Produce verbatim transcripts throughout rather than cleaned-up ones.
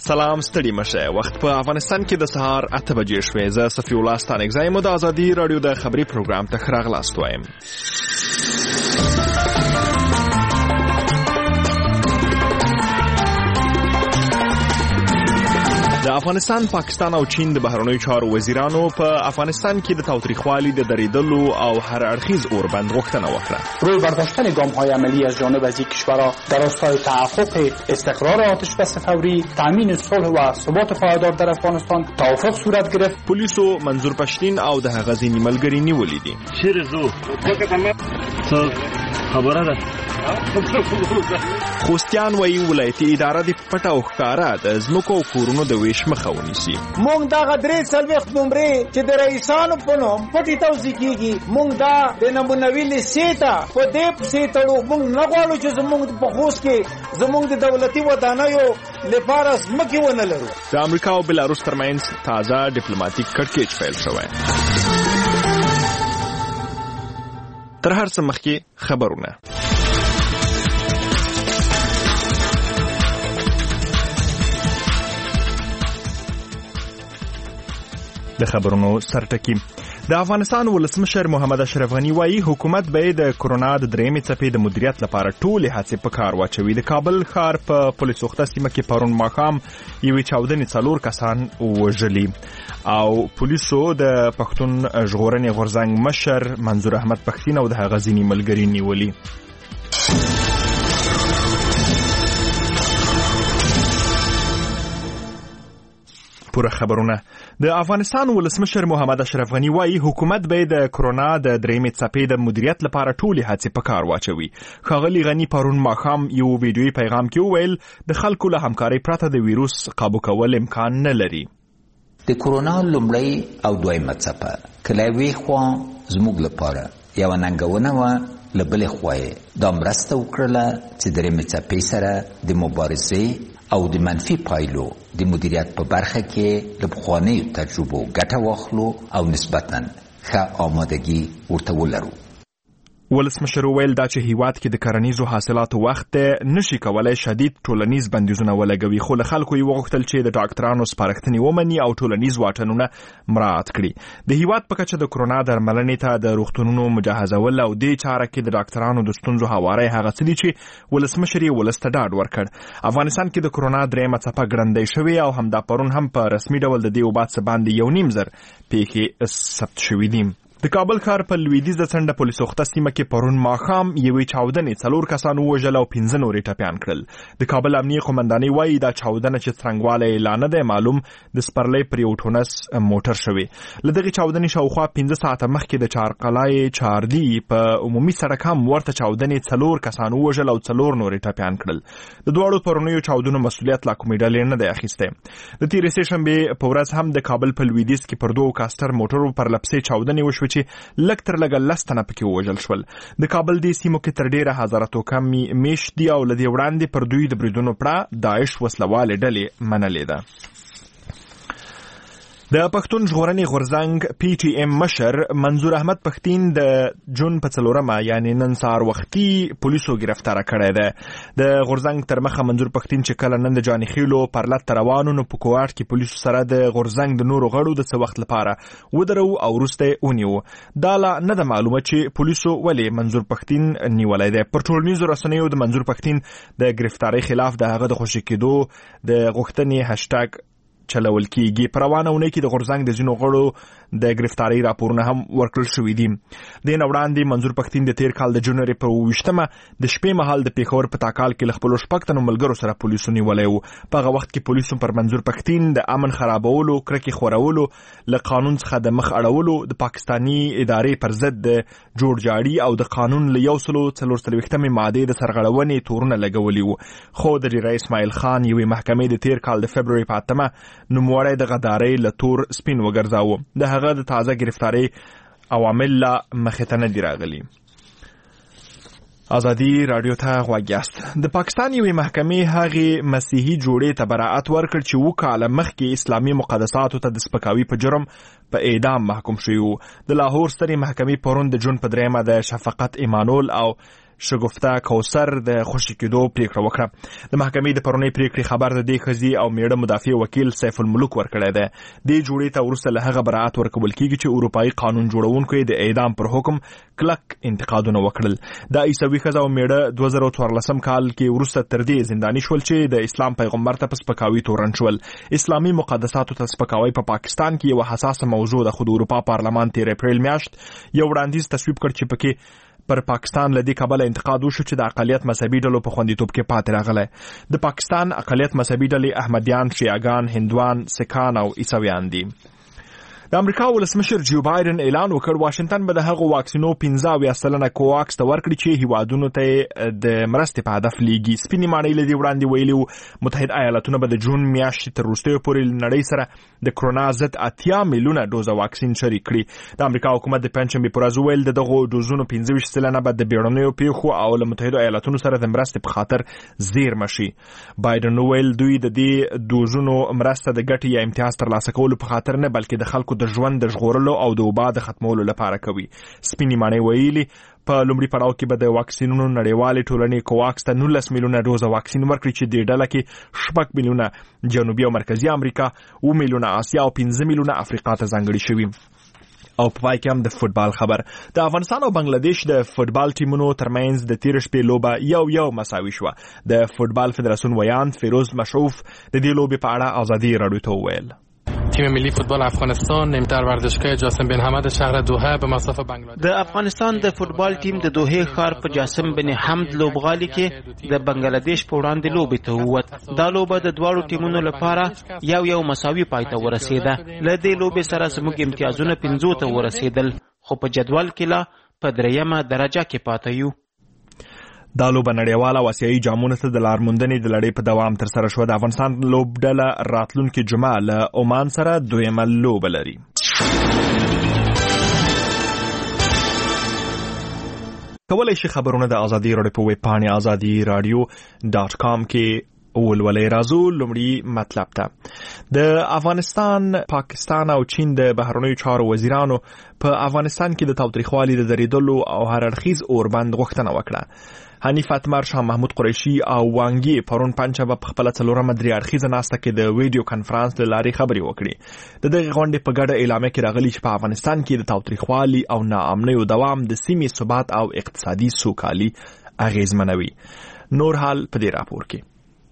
سلام ستړي مشه. وخت په افغانستان کې د سهار اته بجې شوې. زه صفي الله ستانکزی مو د ازادي رادیو د خبري پروګرام ته راغلاست وایم. د افغانستان، پاکستان او چین د بهرنیو چارو وزیرانو په افغانستان کې د تاوتریخوالي د دریدلو او هر اړخیز اوربند غوښتنه وکړه. روی برداشتن گام‌های عملی از جانب از این کشورها در راستای تحقق استقرار آتشبس فوری، تامین صلح و ثبات پایدار در افغانستان توافق صورت گرفت. پولیسو منظور پښتین او د هغه ځینې ملګري نیولي دي. شیر زو خبره ده. خوستیان وایي ولایتي اداره د پټه او ښکاره د ځمکو او کورونو د ویش مخه ونیسي. مونږ دغه درې څلوېښت نمرې چې د رئیسانو په نوم پټې توزیع کېږي، مونږ دا د نمونوي لیسې ته په دې پسې تړو. مونږ نه غواړو چې زمونږ په خوست کې زمونږ د دولتي ودانیو لپاره ځمکې ونه لرو. د امریکا او بلاروس ترمنځ تازه ډیپلوماټیک کړکېچ پیل شوی. تر هر څه مخکې خبرونه. د خبرونو سرټکی. د افغانستان ولسمشر محمد اشرف غنی وایي حکومت به د کرونا د درېمې څپې د مدیریت لپاره ټولې هڅې په کار واچوي. د کابل ښار په پولیس سوخته سیمه کې پرون ماښام یوې چاودنې څلور کسان وژلي او پولیسو د پښتون ژغورنې غورځنګ مشر منظور احمد پښتین او د هغه ځینې ملګري نیولي. پوره خبرونه. د افغانستان ولسمشر محمد اشرف غنی وایي حکومت به د کرونا د درېمې څپې د مدیریت لپاره ټولې هڅې په کار واچوي. ښاغلي غنی پرون ماښام یو ویډیویي پیغام کې وویل د خلکو له همکارۍ پرته د ویروس قابو کول امکان نه لري. د کرونا لومړی او دویمه څپه کله یوې خوا زموږ لپاره یوه ننګونه وه، له بلې خوا یې دا مرسته وکړله چې درېمې څپې سره د مبارزې او د منفي پایلو د مدیریت په برخه کې له پخوانیو تجربو ګټه واخلو او نسبتاً ښه آمادګي ورته ولرو. ولسمشر ویل دا چې هیواد کې د کرنیزو حاصلاتو وخت نشي کولای شدید ټولنیز بندیزونه ولګوي، خو له خلکو یې وغوښتل چې د ډاکټرانو سپارښتنې ومني او ټولنیز واټنونه مراعات کړي. د هیواد په کچه د کرونا درملنې ته د روغتونونو مجهزول او دې چاره کې د ډاکټرانو د ستونزو هواری هغه څه دي چې ولسمشر یې ولس ته ډاډ ورکړ. افغانستان کې د کرونا درېیمه څپه ګړندۍ شوې او همدا پرون هم په رسمي ډول د دې وبا څه باندې یو نیم زر پیښې ثبت شوې دي. د کابل ښار په لویدیځ د څنډه پولیس سوخته سیمه کې پرون ماښام یوې چاودنې څلور کسان ووژل او پنځه نور یې ټپیان کړل. د کابل امنیه قومندانۍ وایي دا چاودنه چې څرنګوالی یې لا نه دی معلوم د سپرلۍ پر یو ټونس موټر شوې. له دغې چاودنې شاوخوا پنځه ساعته مخکې د چارقلای چاردي په عمومي سړک هم ورته چاودنې څلور کسان ووژل او څلور نور یې ټپیان کړل. د دواړو پرونیو چاودنو مسؤلیت لا کومې ډلې نه دی اخیستی. د تېرې سې شنبې په ورځ هم د کابل په لویدیځ کې پر دوو کاستر موټرو پرلپسې چاودنې وشوې چې لږ تر لږه لس تنه پکې ووژل شول. د کابل دې سیمو کې تر ډېره هزارتو کم میشت دي او له دې وړاندې پر دوی د بریدونو پړه داعش وسلوالې ډلې منلې ده. د پښتون ژغورنې غورځنګ پی ټي ایم مشر منظور احمد پښتین د جون په څلورمه یعنی نن سهار وختي پولیسو گرفتاره کړی ده. د غورځنګ تر مخه منظور پښتین چې کله نن د جاني خیلو پر لټ روانو نو په کوارټ کې پولیسو سره د غورځنګ د نورو غړو د څه وخت لپاره ودرو او وروسته یې ونیو. دا لا نه ده معلومه چې پولیسو ولې منظور پښتین نیولی دی. پر ټولنیزو رسنیو د منظور پښتین د گرفتارۍ خلاف د هغه د خوشي کېدو د غوښتنې هشټګ چلول کیږي. په روانه اونۍ کې د غورځنګ د ځینو غړو د گرفتارۍ راپورونه هم ورکړل شوي دي. دې نه وړاندې منظور پښتین د تیر کال د جنوري په اوویشتمه د شپې مهال د پېښور په تاکال کې له خپلو شپږ تنو ملګرو سره پولیسو نیولی و. په هغه وخت کې پولیسو پر منظور پښتین د امن خرابولو، کرکې خورولو، له قانون څخه د مخ اړولو، د پاکستاني ادارې پر ضد د جوړجاړي او د قانون له یو سلو څلور څلوېښتمې مادې د سرغړونې تورونه لګولي وو. خو د ډیری اسماعیل خان یوې محکمې د تیر کال د فبروري په اتمه نوموړی د غدارۍ له تور سپین وګرځاوه. د هغه د تازه گرفتارۍ عوامل لا مخې ته نه دي راغلي. ازادي رادیو ته غوږ یاست. د پاکستان یوې محکمې هغې مسیحي جوړې ته براعت ورکړ چې اووه کاله مخکې اسلامي مقدساتو ته د سپکاوي په جرم په اعدام محکوم شوي وو. د لاهور سترې محکمې پرون د جون په درېیمه د شفقت ایمانول او شګفته کوثر د خوشي کېدو پریکړه وکړه. د محکمې د پرونی پریکړې خبر د دې ښځې او میړه مدافع وکیل سیف الملوک ورکړی دی. دې جوړې ته وروسته له هغه براءت ورکول کېږي چې اروپایي قانون جوړونکو د اعدام پر حکم کلک انتقادونه وکړل. د عیسوي ښځه او میړه دوه زره څوارلسم کال کې وروسته تر دې زنداني شول چې د اسلام پیغمبر ته په سپکاوي تورن شول. اسلامي مقدساتو ته سپکاوی په پاکستان کې یو حساسه موضوع ده، خو د اروپا پارلمان تیر اپریل میاشت یو وړاندیز تصویب کړ چې پکې پر پاکستان لدی کابل انتقاد وشو چې د اقلیت مذهبي ډلو په خوندیتوب کې پاتې راغلی. د پاکستان اقلیت مذهبي ډلې احمدیان، شیعاګان، هندوان، سکان او عیسویان دي. د امریکا ولسمشر جو بایدن اعلان وکړ واشنگټن به د هغو واکسینو پنځه اویا سلنه کوواکس ته ورکړي چې هیوادونو ته د مرستې په هدف لیږي. سپینې ماڼۍ له دې وړاندې ویلي وو متحد ایالتونه به د جون میاشتې تر وروستیو پورې نړۍ سره د کرونا ضد اتیا میلیونه ډوزه واکسین شریک کړي. د امریکا حکومت د پنجشنبې په ورځ وویل د دغو ډوزونو پنځه ویشت سلنه به د بیړنیو پیښو او له متحدو ایالتونو سره د مرستې په خاطر زیرمه شي. بایدن وویل دوی د دې ډوزونو مرسته د ګټې یا امتیاز ترلاسه کولو په خاطر نه بلکې د خلکو د ژوند د ژغورلو او د وبا د ختمولو لپاره کوي. سپینې ماڼۍ ویلي په لومړي پړاو کې به د واکسینونو نړیوالې ټولنې کوواکس ته نولس میلیونه ډوزه واکسین ورکړي چې د ډله کې شپږ میلیونه جنوبي او مرکزي امریکا، اوه میلیونه اسیا او پنځه میلیونه افریقا ته ځانګړي شوي. او په پای کې هم د فوتبال خبر. د افغانستان او بنگلاديش د فوتبال ټیمونو ترمنځ د تیر شپې لوبه یو یو مساوي شوه. د فوتبال فدراسیون ویاند فیروز مشروف د دې لوبې په اړه آزادی رادیو ته وویل. تیم ملی فوتبال افغانستان در ورزشگاه جاسم بن حمد شهر دوحه به مساف بنگلادش. د افغانستان د فوتبال ټیم د دوحه ښار په جاسم بن حمد لوبغالي کې د بنگلاديش په وړاندې لوبې ته ووت. دا لوبه د دواړو ټیمونو لپاره یو یو مساوي پای ته ورسېده. له دې لوبې سره زموږ امتیازونه پنځو ته ورسېدل، خو په جدول کې لا په دریمه درجه کې پاتې یو. دا لوبه نړیواله او اسیایي جامونو ته د لارموندنې د لړۍ په دوام تر سره شوه. د افغانستان لوبډله راتلونکي جمعه له عمان سره دویمه لوبه لري. کولی شي خبرونه د ازادي راډیو په ویب پاڼې ازادي راډیو ډاټ کام کې ولولئ. راځو لومړی مطلب ته. د افغانستان، پاکستان او چین د بهرنیو چارو وزیرانو په افغانستان کې د تاوتریخوالي د درېدلو او هر اړخیز اوربند غوښتنه وکړه. حنیف اتمر، شاه محمود قریشي او وانګي پرون پنځه په خپل څلورمه درې اړخیزه ناسته کې د ویډیو کانفرنس له لارې خبرې وکړې. د دغه غونډې په ګډه اعلامیه کې راغلي چې په افغانستان کې د تاوتریخوالي او ناامنیو دوام د سیمې ثبات او اقتصادي سوکالي اغیزمنوي. نور حال په دې راپور کې.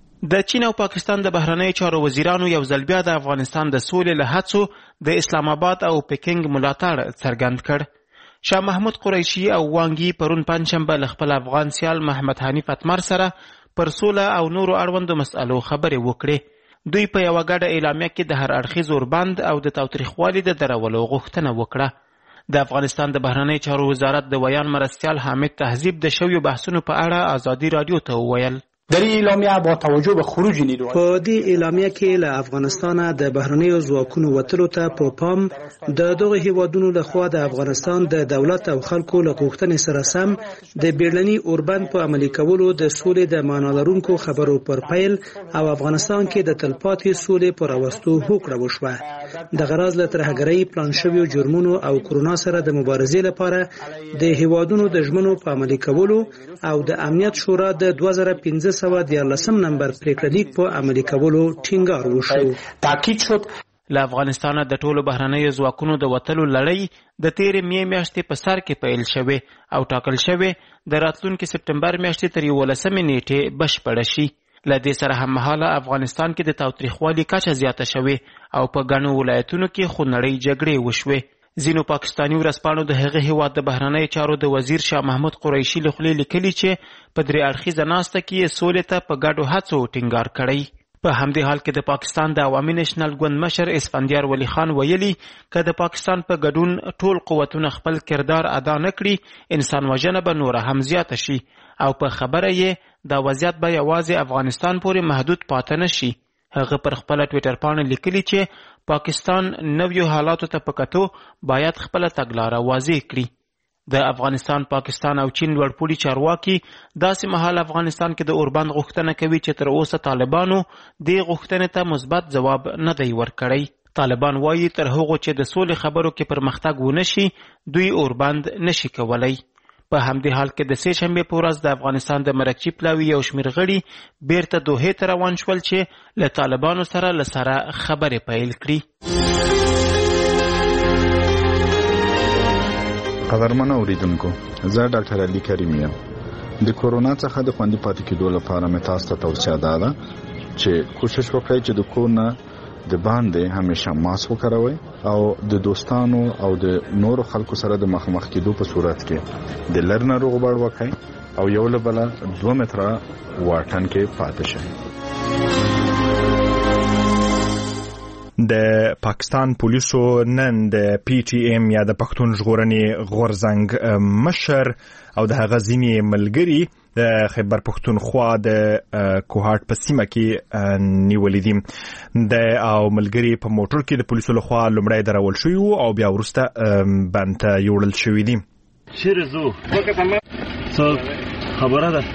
د چین او پاکستان د بهرنیو چارو وزیرانو یو ځل بیا د افغانستان د سولې له هڅو د اسلام آباد او پکینګ ملاتړ څرګند کړ. شاه محمود قریشي او وانګي پرون پنځشنبه له خپل افغان سیال محمد حنیف اتمر سره پر سوله او نورو اړوندو مسألو خبرې وکړې. دوی په یوه ګډه اعلامیه کې د هر اړخیز اوربند او د تاوتریخوالي د درولو غوښتنه وکړه. د افغانستان د بهرنیو چارو وزارت د ویان مرستیال حامد تهذیب د شویو بحثونو په اړه ازادي رادیو ته وویل. در این اعلامیه با توجه به خروج نیروهای په دې اعلامیه کې له افغانستانه د بهرنیو ځواکونو وتلو ته په پام د دغه هیوادونو لخوا د افغانستان د دولت او خلکو له غوښتنې سره سم د بیړني اوربند په عملي کولو د سولې د معنا لرونکو خبرو پر پیل او افغانستان کې د تلپاتې سولې پر راوستو هوکړه وشوه. د غرض له ترهګرۍ پلان شویو جرمونو او کرونا سره د مبارزې لپاره د هیوادونو د ژمنو په عملي کولو او د امنیت شورا د دوه زره پنځه سوه دیارلسم نمبر پریکړه لیک په عملي کولو ټینګار وشو. تاکید شد له افغانستانه د ټولو بهرنیو ځواکونو د وتلو لړۍ د تیرې مې میاشتې په سر کې پیل شوې او ټاکل شوې د راتلونکي سپټمبر میاشتې تر یولسمې نیټې بشپړه شي. له دې سره هممهاله افغانستان کې د تاوتریخوالي کچه زیاته شوې او په ګڼو ولایتونو کې خونړۍ جګړې وشوې. ځینو پاکستاني ورځپاڼو د هغه هیواد د بهرنیو چارو د وزیر شاه محمود قریشي له خولې لیکلي چې په درې اړخیزه ناسته کې یې سولې ته په ګډو هڅو ټینګار کړی. په همدې حال کې د پاکستان د عوامي نېشنل ګوند مشر اسفندیار ولی خان ویلي که د پاکستان په ګډون ټول قوتونه خپل کردار ادا نه کړي انسان وژنه به نوره هم زیاته شي او په خبره یې دا وضعیت به یوازې افغانستان پورې محدود پاتې نه شي. هغه پر خپل ټویټر باندې لیکلي چې پاکستان نویو حالاتو ته په کتو باید خپل تګلاره واضح کړي. د افغانستان، پاکستان او چین لوړپوړي چارواکي داسې مهال افغانستان کې د اوربند غوښتنه کوي چې تر اوسه طالبانو دې غوښتنې ته مثبت ځواب نه دی ورکړی. طالبان وایي تر هغو چې د سولې خبرو کې پرمختګ ونه شي دوی اوربند نشي کولی. په همدې حال کې د سې شنبې په ورځ د افغانستان د مرکچي پلاوي یو شمېر غړي بیرته دوحې ته روان شول چې له طالبانو سره له سره خبرې پیل کړي. قدرمن اوریدونکو، زه ډاکټر علي کریم یم. د کورونا څخه د خوندي پاتې کېدو لپاره مې تاسو ته توصیه ده چې کوشش وکړئ چې د کور نه د باندې همیشه ماسک وکاروئ او د دوستانو او د نورو خلکو سره د مخامخ کېدو په صورت کې د لر ناروغ بړ وکړئ او یو له بله دوه متره واټن کې پاتې شئ. د پاکستان پولیسو نن د پی ټی ایم یا د پښتون ژغورنې غورځنګ مشر او د هغه ځینې ملګري د خیبر پښتونخوا د کوهاټ په سیمه کې نیولې دي. د او ملګري په موټر کې د پولیسو لخوا لومړی درول شوي او بیا وروسته بند ته یوړل شوي دي. چیرې ځو؟ څه خبره ده؟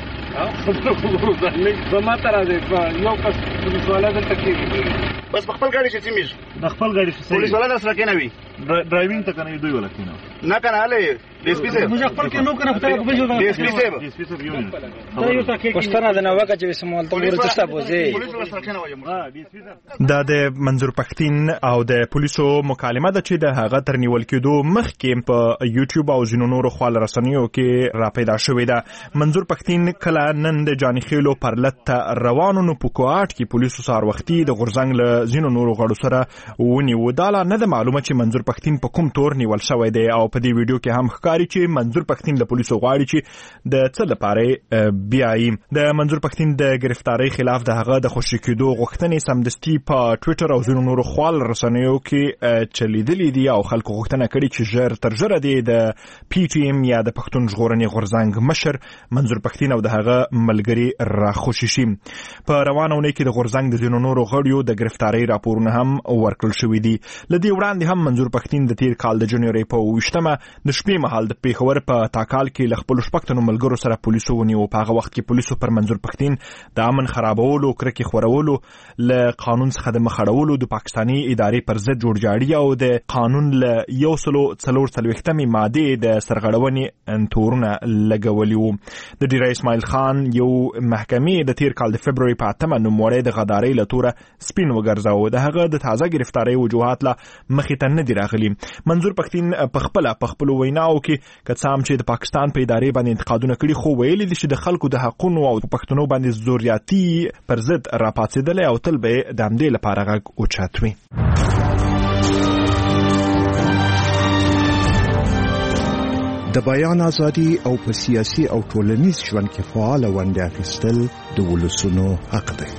په ما ته راځي یو کس پولیس والا دلته کېږي بس په خپل ګاډي چې سیمیږي د خپل ګاډي پولیس والا سره کې نه وي ډرایوینګ ته کنه دوی ولا کینو نه کنه هله ډي اس پي صاحب موږ خپل کې نو کنه خپل په بجو ډي اس پي صاحب ډي اس پي صاحب یو نه یو تاکي پښتنه د نو وکړه چې سمول ته ورته بوزي پولیس والا سره کې نه وایم ها ډي اس پي صاحب دا د منظور پښتين او د پولیسو مکالمه ده چې د هغه تر نیول کېدو مخکې په یوټیوب او ځینو نورو خپل رسنیو کې را پیدا شوې ده. منظور پښتين کله نن د جاني خېلو پرلط روانو نو په کوهاټ کې پولیسو سار وختي د غورځنګ له ځینو نورو غړو سره ونیو. دا لا نه د معلومه چې منظور پښتين په کوم تور نیول شوی دی او په دې ویډیو کې هم ښکاري چې منظور پښتين له پولیسو غواړي چې د څه لپاره بیاي. د منظور پښتين د گرفتاری خلاف د هغه د خوشی کېدو غوښتنې سمدستي په ټوئیټر او ځینو نورو خپل رسنیو کې چلیدلې دي او خلکو غوښتنه کړې چې ژر تر ژره دی د پی ټی ایم یا د پښتون ژغورنې غورځنګ مشر منظور پښتين او د هغه ملګري را خوشی شي. په روانه ونې کې د غورځنګ د ځینو نورو غړیو د گرفتاری راپورونه هم ورکړل شوي دي. لدې وړاندې هم منظور پښتين د تیر کال د جنوري په اوویشتمه د شپې مهال د پیښور په تاکال کې ل خپل شپږتنو ملګرو سره پولیسو ونیو. په هغه وخت کې پولیسو پر منظور پښتين د امن خرابولو، کرکې خورولو، ل قانون څخه د مخړولو، د پاکستاني ادارې پر ضد جوړجاړي او د قانون ل یو سلو څلور څلوېښتمې ماده د سرغړونې تورونه لګولي وو. د ډیر اسماعیل خان یو محکمې د تیر کال د فبرवरी په اتمه نوموړی د غدارۍ له توره سپین وګرځاوه. د هغه د تازه گرفتاری وجوهات لا مخې ته نه دي راغلي. منظور پښتين په خپل په خپل ویناو کې کڅام چې د پاکستان په ادارې باندې انتقادونه کړي خو ویلي دي چې د خلکو د حقونو او پښتنو باندې زوریاتي پر ضد راپاتېدل او تل به د همدې لپاره غږ اوچتوي. د بیان ازادي او په سیاسي او ټولنیز ژوند کې فعال ونډه اخیستل د ولسونو حق دی.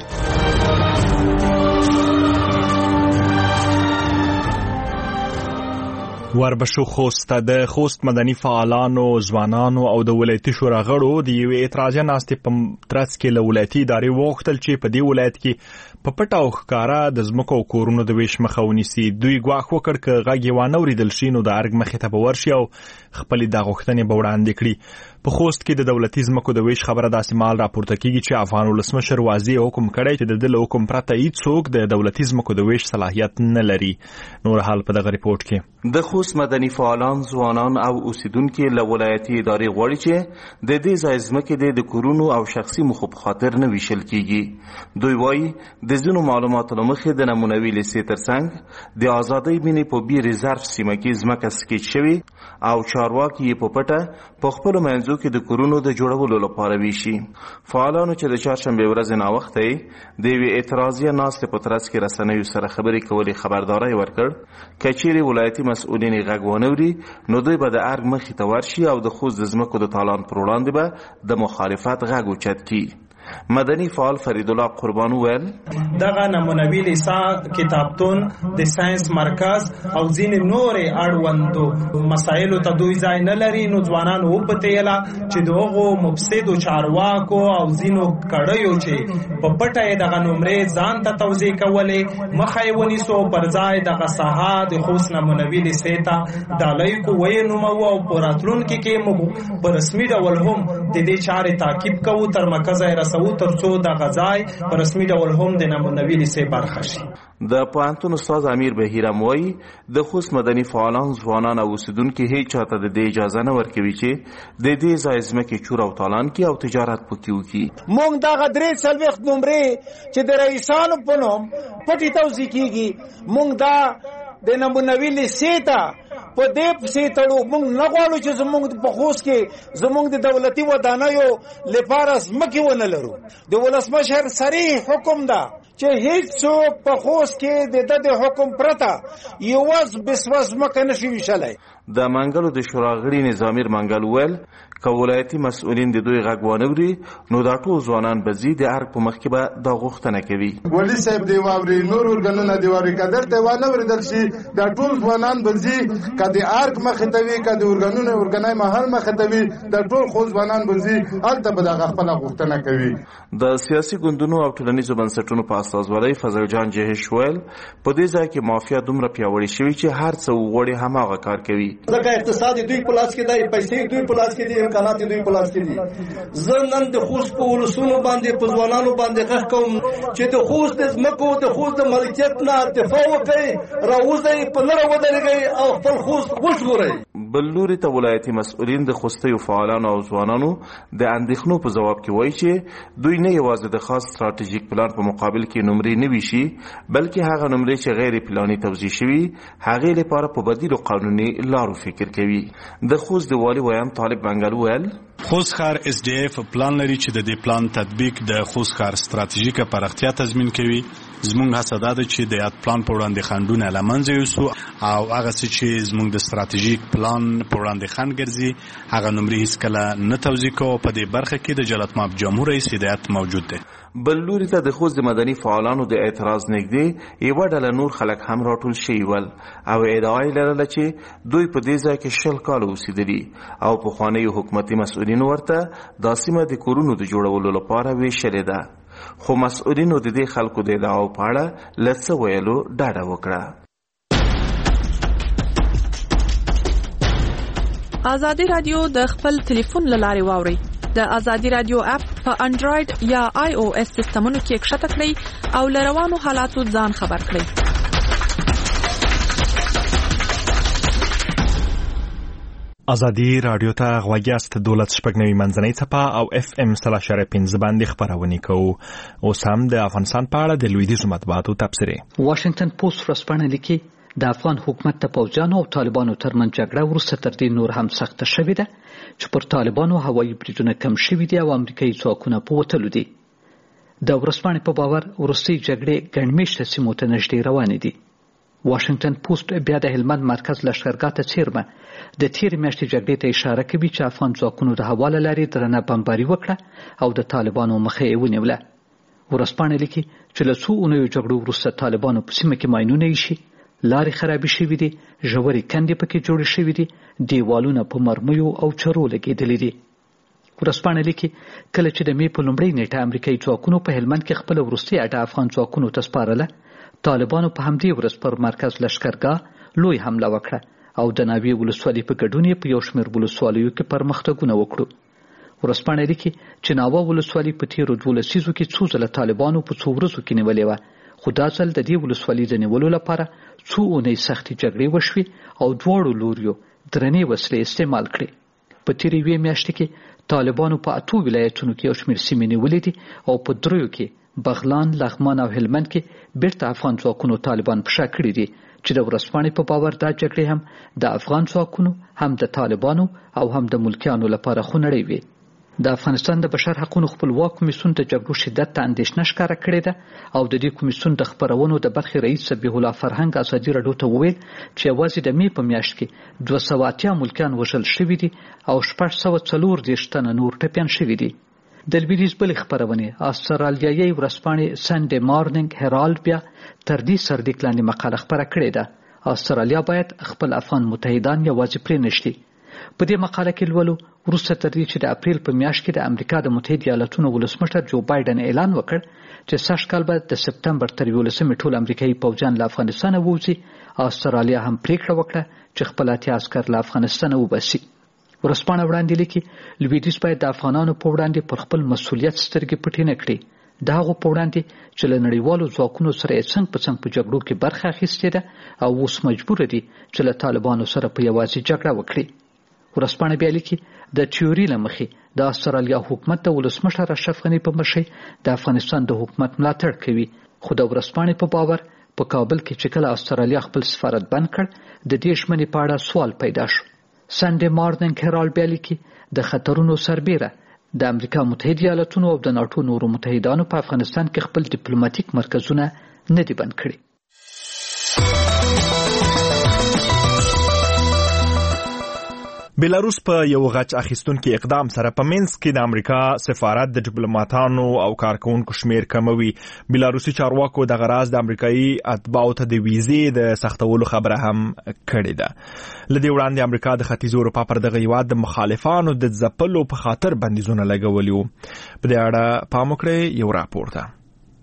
وربشو خوست د خوست مدني فعالانو، ځوانانو او د ولایتي شورا غړو د یوې اعتراضي ناستې په ترڅ کې له ولایتي ادارې وغوښتل چې په دې ولایت کې په پټه او ښکاره د ځمکو او کورونو د ویش مخه ونیسي. دوی ګواښ وکړ که غږ یې وانه اورېدل شي نو د ارګ مخې ته به ورشي او خپلې دا غوښتنې به وړاندې کړي. په خوست کې د دولتي ځمکو د ویش خبره داسې مال راپورته کیږي چې افغان ولسمشر واضح حکم کړی چې د ده له حکم پرته هیڅ څوک د دولتي ځمکو د ویش صلاحیت نه لري. نور حال په دغه ریپورټ کې. د خوست مدني فعالان، ځوانان او اوسیدونکو له ولایتي ادارې غواړي چې د دې ځای ځمکې د کورونو او شخصي مخو په خاطر نه ویشل کیږي. دوی وایي د ځینو معلوماتو له مخې د نمونوي لیسې ترڅنګ د ازادۍ مینې په بي ریزرف سیمه کې ځمکه سکیچ شوې او چارواکي یې په پټه په خپلو منځو کې د کورونو د جوړولو لپاره ویشي. فعالانو چې د چهارشنبې ورځې ناوخته یې د یوې اعتراضیه ناستې په ترڅ کې رسنیو سره خبرې کولې خبرداری ورکړ که چیرې ولایتي مسؤلین یې غږ ونه اوري نو دوی به د ارګ مخې ته ورشي او د خوست د ځمکو د تالان پر وړاندې به د مخالفت غږ اوچت کړي. مدني فعال فرید الله قربان ویل دغه نمونوي لیسا کتابتون د ساينس مرکز او ځین نورې اړوندو مسایلو ته دوی ځای نه لري نو ځوانان و پتهیلا چې دغه مفسدو چارواکو او ځینو کړیو چې په پټه دغه نمرې ځان ته توزیع کولې مخې ونیسو پر ځای دغه ساحه د خوست نمونوي لیسا ته د لایکو وینمو او پراتلون کې کې مو په رسمي ډول هم د دې چارې تعقیب کوو تر مرکز رسو کوو ترڅو د غځای په رسمي ډول هم د نمونوي لیسې برخه شي. د پوهنتون استاد امیر بهیرم وایي د خوست مدني فعالان ځوانان او اوسیدونکي هیڅ چاته د دې اجازه نه ورکوي چې د دې ځای ځمکې چور او تالان کړي او تجارت پکې وکړي. موږ دغه درې څلوېښت نمرې چې د رئیسانو په نوم پټې توضیح کېږي موږ دا د نمونوي لیسې ته په دې پسې تړو. موږ نه غواړو چې زموږ په خوست کې زموږ د دولتي ودانیو لپاره ځمکې ونه لرو. د ولسمشر صریح حکم ده چې هیڅ څوک په خوست کې د ده د حکم پرته یوه بسوه ځمکه نشي ویشلی. د منګلو د شورا غړي نظامیر منګل ویل که ولایتي مسؤلین د دوی غږ وانوري نو دا ټول ځوانان به ځي د ارګ په مخکې به دا غوښتنه کوي. ولي صاحب دی واوري نور ورګنونه دی واوري کدر ته وانه ورېدل شي دا ټول ځوانان به ځي که د ارګ مخې ته وي که د ورګنونه ورګنای محل مخې ته وي دا ټول خو ځوانان به ځي هلته به دغه خپله غوښتنه کوي. د سیاسي ګوندونو او ټولنیزو بنسټونو په استازولۍ فضل جان جهش ویل په دې ځای کې مافیا دومره پیاوړې شوې چې هر څه وغواړي هماغه کار کوي. ځکه اقتصاد دوی په لاس کې دی، پیسې دوی په لاس کې دي، امکانات دوی په لاس کې دي. زه نن د خوست په ولسونو باندې په ځوانانو باندې غږ کوم چې د خوست د ځمکو د خوست د ملکیت نه دفاع وکړئ، راوځئ، په لاره ودرېږئ او خپل خوست وژغورئ. بل لوري ته ولایتي مسؤلین د خوستیو فعالانو او ځوانانو د اندېښنو په ځواب کې وایي چې دوی نه یوازې د خاص ستراتیژیک پلان په مقابل کې نمرې نه ویشي بلکې هغه نمرې چې غیر پلاني توزیع شوي هغې لپاره په بدیلو قانوني لارو فکر کوي. د خوست د والي ویان طالب منګل ویل خوست ښار اس ډي اف پلان لري چې د دې پلان تطبیق د خوست ښار ستراتیژیکه پراختیا تضمین کوي. زمونږ هڅه دا ده چې د یاد پلان په وړاندې خنډونه له منځه یوسو او هغه څه چې زمونږ د ستراتیژیک پلان په وړاندې خنډ ګرځي هغه نمرې هیڅکله نه توضیح کوو. په دې برخه کې د جلالتمآب جمهور رئیس هدایت موجود دی. بل لوري ته د خوست د مدني فعالانو د اعتراض نږدې یوه ډله نور خلک هم راټول شوي ول او ادعا یې لرله چې دوی په دې ځای کې شل کاله اوسېدلي او پخوانیو حکومتي مسؤلینو ورته دا سیمه د کورونو د جوړولو لپاره ویشلې ده، خو مسؤلینو د دې خلکو د ادعاو په اړه له څه ویلو ډاډه وکړه. ازادي رادیو د خپل ټلیفون له لارې واورئ. د ازادي رادیو اپ په انډراید یا آی او اس سیسټمونو کې کښته کړئ او له روانو حالاتو ځان خبر کړئ. ازادي رادیو ته غوږ یاست. دولت شپږ نوي منځنۍ څپه او اف ام سل اشاریه پنځه باندې خپرونې کوو. اوس هم د افغانستان په اړه د لویدیځو مطبوعاتو تبصرې. واشنگټن پوسټ ورځپاڼه لیکي د افغان حکومت د پوځیانو او طالبانو ترمنځ جګړه وروسته تر دې نور هم سخته شوې ده چې پر طالبانو هوایي بریدونه کم شوي دي او امریکایي ځواکونه په وتلو دي. د ورځپاڼې په باور وروستۍ جګړې ګڼ مېشته سیمو ته نږدې روانې دي. واشنگټن پوسټ بیا د هلمند مرکز لښکرګاه ته څیرمه د تېرې میاشتې جګړې ته اشاره کوي چې افغان ځواکونو د هوا له لارې درنه بمباري وکړه او د طالبانو مخه یې ونیوله. ورځپاڼه لیکي چې له څو اونیو جګړو وروسته طالبانو په سیمه کې ماینونه ایښي، لارې خرابې شوي دي، ژورې کندې پکې جوړې شوي دي، دیوالونه په مرمیو او چرو لګېدلي دي. ورځپاڼه لیکي کله چې د مې په لومړۍ نیټه امریکایي ځواکونو په هلمند کې خپله وروستۍ اډه افغان ځواکونو ته سپارله، طالبانو په همدې ورځ پر مرکز لښکرګاه لوی حمله وکړه او د ناوې ولسوالۍ په ګډون یې په یو شمېر ولسوالیو کې پرمختګونه وکړو. ورځپاڼه لیکي چې ناوه ولسوالي په تېرو دوه لسیزو کې څو ځله طالبانو په څو ورځو کې نیولې وه، خو دا ځل د دې ولسوالۍ د نیولو لپاره څو اونۍ سختې جګړې وشوې او دواړو لوریو درنې وسلې استعمال کړې. په تېرې یوې میاشتې کې طالبانو په اتو ولایتونو کې یو شمېر سیمې نیولې دي او په دریو کې بغلان، لغمان او هلمند کې بیرته افغان ځواکونو طالبان په شا کړي دي چې د ورځپاڼې په باور دا جګړې هم د افغان ځواکونو هم د طالبانو او هم د ملکیانو لپاره خونړۍ وي. د افغانستان د بشر حقوقو خپلواک کمیسیون د جګړو شدت ته اندېښنه ښکاره کړې ده او د دې کمیسیون د خپرونو د برخې رئیس سبیح الله فرهنګ ازادي راډیو ته وویل چې یوازې د مې په میاشت کې دوه سوه اتیا ملکیان وژل شوي دي او شپږ سوه څلور دېرش تنه نور ټپیان شوي دي. د لویدیځ بلې خپرونې استرالیایي ورځپاڼې سنډې مارنینګ هرالډ بیا تر دې سرلیک لاندې مقاله خپره کړې ده: استرالیا باید خپل افغان متحدان یوازې پرېنږدي. په دې مقاله کې لولو وروسته تر دې چې د اپریل په میاشت کې د امریکا د متحده ایالاتونو ولسمشر جو بایډن اعلان وکړ چې سږ کال به د سپتمبر تر یولسمې ټول امریکایي پوځیان له افغانستانه ووځي، استرالیا هم پریکړه وکړه چې خپل اتیا عسکر له افغانستانه وباسي. ورسپانه وړاندې لیکي لویدیځ باید د افغانانو په وړاندې پر خپل مسولیت سترګې پټې نه کړي. د هغو په وړاندې چې له نړیوالو ځواکونو سره یې څنګ په څنګ په جګړو کې برخه اخیستې ده او اوس مجبوره دي چې له طالبانو سره په یوازې جګړه وکړي. ورسپانه بیا لیکي د تیوري له مخې د استرالیا حکومت د ولسمشر اشرف غني په مشرۍ د افغانستان د حکومت ملاتړ کوي، خو د ورسپانې په باور په کابل کې چې کله استرالیا خپل سفارت بند کړ د دې ژمنې په اړه سوال پیدا شو. سنډې مارنینګ هرالډ بیا لیکي د خطرونو سربیره د امریکا متحده ایالاتونو او د ناټو نورو متحدانو په افغانستان کې خپل ډیپلوماټیک مرکزونه نه دي بند کړي. بیلاروس په یو غچ اخیستونکو اقدام سره په مینسک کې د امریکا سفارت د ډیپلوماټانو او کارکونکو شمیر کموي. بیلاروسي چارواکو د غراز د امریکایي اتباعو ته د ویزې د سختولو خبره هم کړې ده. لدې وړاندې امریکا د ختیځ اروپا پر دغه هیواد د مخالفانو د ځپلو په خاطر بندیزونه لګولي وو. په دې اړه پام وکړئ یو راپور ده.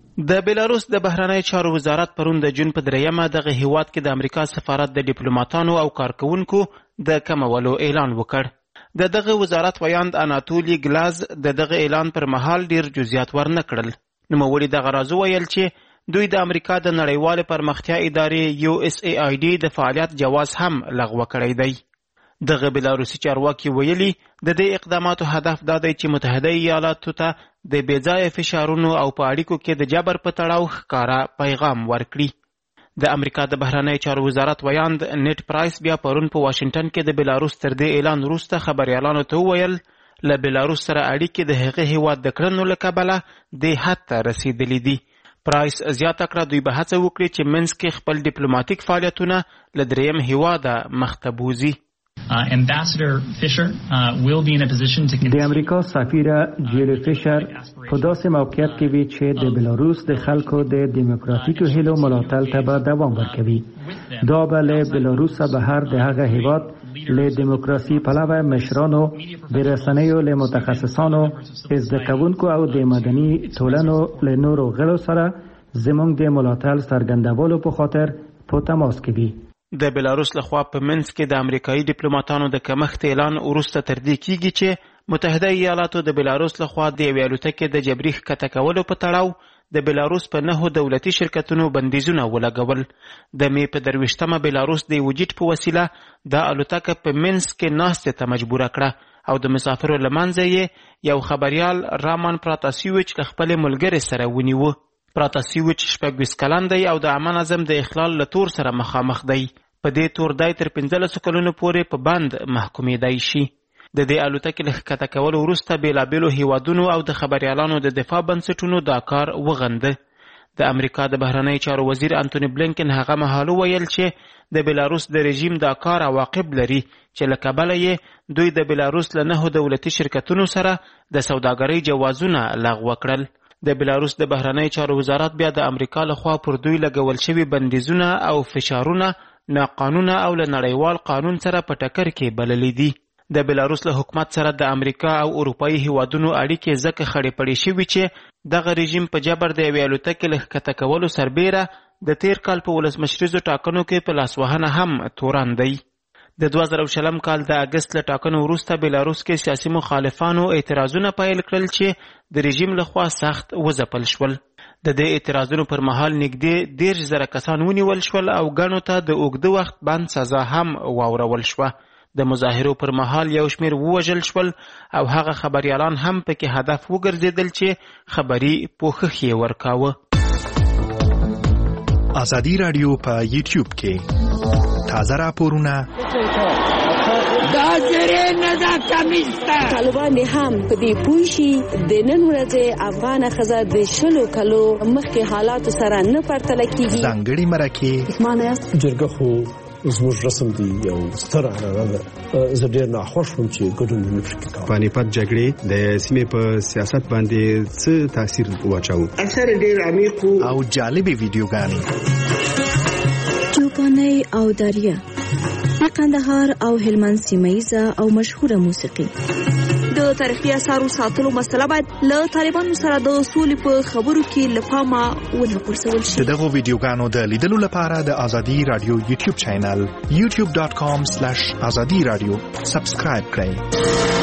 د بیلاروس د بهرنی چارو وزارت پرون د جون په دریمه دغه هیواد کې د امریکا سفارت د ډیپلوماټانو او کارکونکو د کمولو اعلان وکړ. د دغه وزارت ویاند اناتولی ګلاز د دغه اعلان پر مهال ډیر جزئیات ورنه کړل. نوموړي دغه راز ویل چې دوی د امریکا د نړیوال پرمختیا ادارې یو اس ای آی ډي د فعالیت جواز هم لغوه کړی دی. دغه بیلاروسي چارواکي ویلي د دې اقداماتو هدف دا دی چې متحده ایالاتو ته د بېځایه فشارونو او په اړیکو کې د جبر په تړاو ښکاره پیغام ورکړي. د امریکا د بهرنی چارو وزارت ویاند نیټ پرایس بیا پرون په واشنگټن کې د بیلاروس تر دې اعلان وروسته خبریالانو ته وویل له بیلاروس سره اړیکې د هغه هیواد د کړنو له کبله دې حد ته رسیدلي دي. پرایس زیاته کړه دوی به هڅه وکړي چې منځ کې خپل ډیپلوماټیک فعالیتونه له دریم هیواده مخته بوځي. Uh, Ambassador Fisher uh, will be in a position to د امریکا سفیر جیری فیشر په داسې موقعیت کې وي چې د بیلاروس د خلکو د دیموکراتیکو هیلو ملاتړ ته به دوام ورکوي. دا به له بیلاروس بهر د هغه هیواد له دیموکراسي پلوه مشرانو د رسنیو له متخصصانو زده کوونکو او د مدني ټولنو له نورو غړو سره زموږ د ملاتړ څرګندولو په خاطر په تماس کې وي. د بیلاروس لخوا په منځ کې د امریکایي ډیپلوماټانو د کمښت اعلان وروسته تر دې کیږي چې متحده ایالاتو د بیلاروس لخوا د یوې الوتکې د جبري ښکته کولو په تړاو د بیلاروس په نهو دولتي شرکتونو بندیزونه ولګول. د مې په درویشتمه بیلاروس د یو جیټ په وسیله د الوتکه په منځ کې ناستې ته مجبوره کړه او د مسافرو له منځه یې یو خبریال رامان پراتاسیویچ له خپلې ملګرې سره ونیوه. پراتاسیویچ شپږویشت کلن دی او د عامه نظم د اخلال له تور سره مخامخ دی. په دې تور دی تر پنځلسو کلونو پورې په بند محکومېدای شي. د دې الوتکې له ښکته کولو وروسته بېلابېلو هیوادونو او د خبریالانو د دفاع بنسټونو دا کار وغنده. د امریکا د بهرنی چارو وزیر انتوني بلینکن هغه مهال وویل چې د بیلاروس د رژیم دا کار عواقب لري چې له کبله یې دوی د بیلاروس له نهو دولتي شرکتونو سره د سوداګرۍ جوازونه لغوه کړل. د بیلاروس د بهرنی چارو وزارت بیا د امریکا لخوا پر دوی لګول شوي بندیزونه او فشارونه ناقانونه او له نړیوال قانون سره په ټکر کې بللي دي. د بیلاروس له حکومت سره د امریکا او اروپایي هیوادونو اړیکې ځکه خړې پړې شوي چې دغه رژیم په جبر د یوې الوتکې له ښکته کولو سربیره د تیر کال په ولسمشریزو ټاکنو کې په لاسوهنه هم تورن دی. د دوه زره شلم کال د اګست له ټاکنو وروسته بیلاروس کې سیاسي مخالفانو اعتراضونه پیل کړل چې د رژیم لخوا سخت وځپل شول. د دې اعتراضونو پر مهال نږدې دېرش زره کسان ونیول شول او ګڼو ته د اوږده وخت بند سزا هم واورول شوه. د مظاهرو پر مهال یو شمیر ووژل شول او هغه خبریالان هم پکې هدف وګرځېدل چې خبري پوښښ یې ورکاوه. ازادي راډیو په یوټیوب کې تازه راپورونه دا زره نه دا کمیسته طالبان هم په دې پوه شي د نن ورځې افغان ښځه د شلو کلو مخکې حالاتو سره نه پرتله کیږي. ځانګړي مرکې معنی جرګه خو زموږ رسم دی یو ستر عنعنه ده. زه ډېر ناخوښ وم چې ګډون مې پکې کاوه. پانیپت جګړې د سیمې په سیاست باندې څه تاثیر واچاوه؟ اثر ډېر عمیق او جالبې ویډیوګانې چوپانۍ او داریه د قندهار او هلمند سیمه ییزه او مشهوره موسیقي د د تاریخي اثارو ساتلو مسله باید له طالبانو سره د سولې په خبرو کې له پامه ونه غورځول شي. دغه ویډیوګانو د لیدلو لپاره د ازادي رادیو یوټیوب چینل یوټیوب ډاټ کام سلیش ازادي رادیو سبسکرایب کړئ.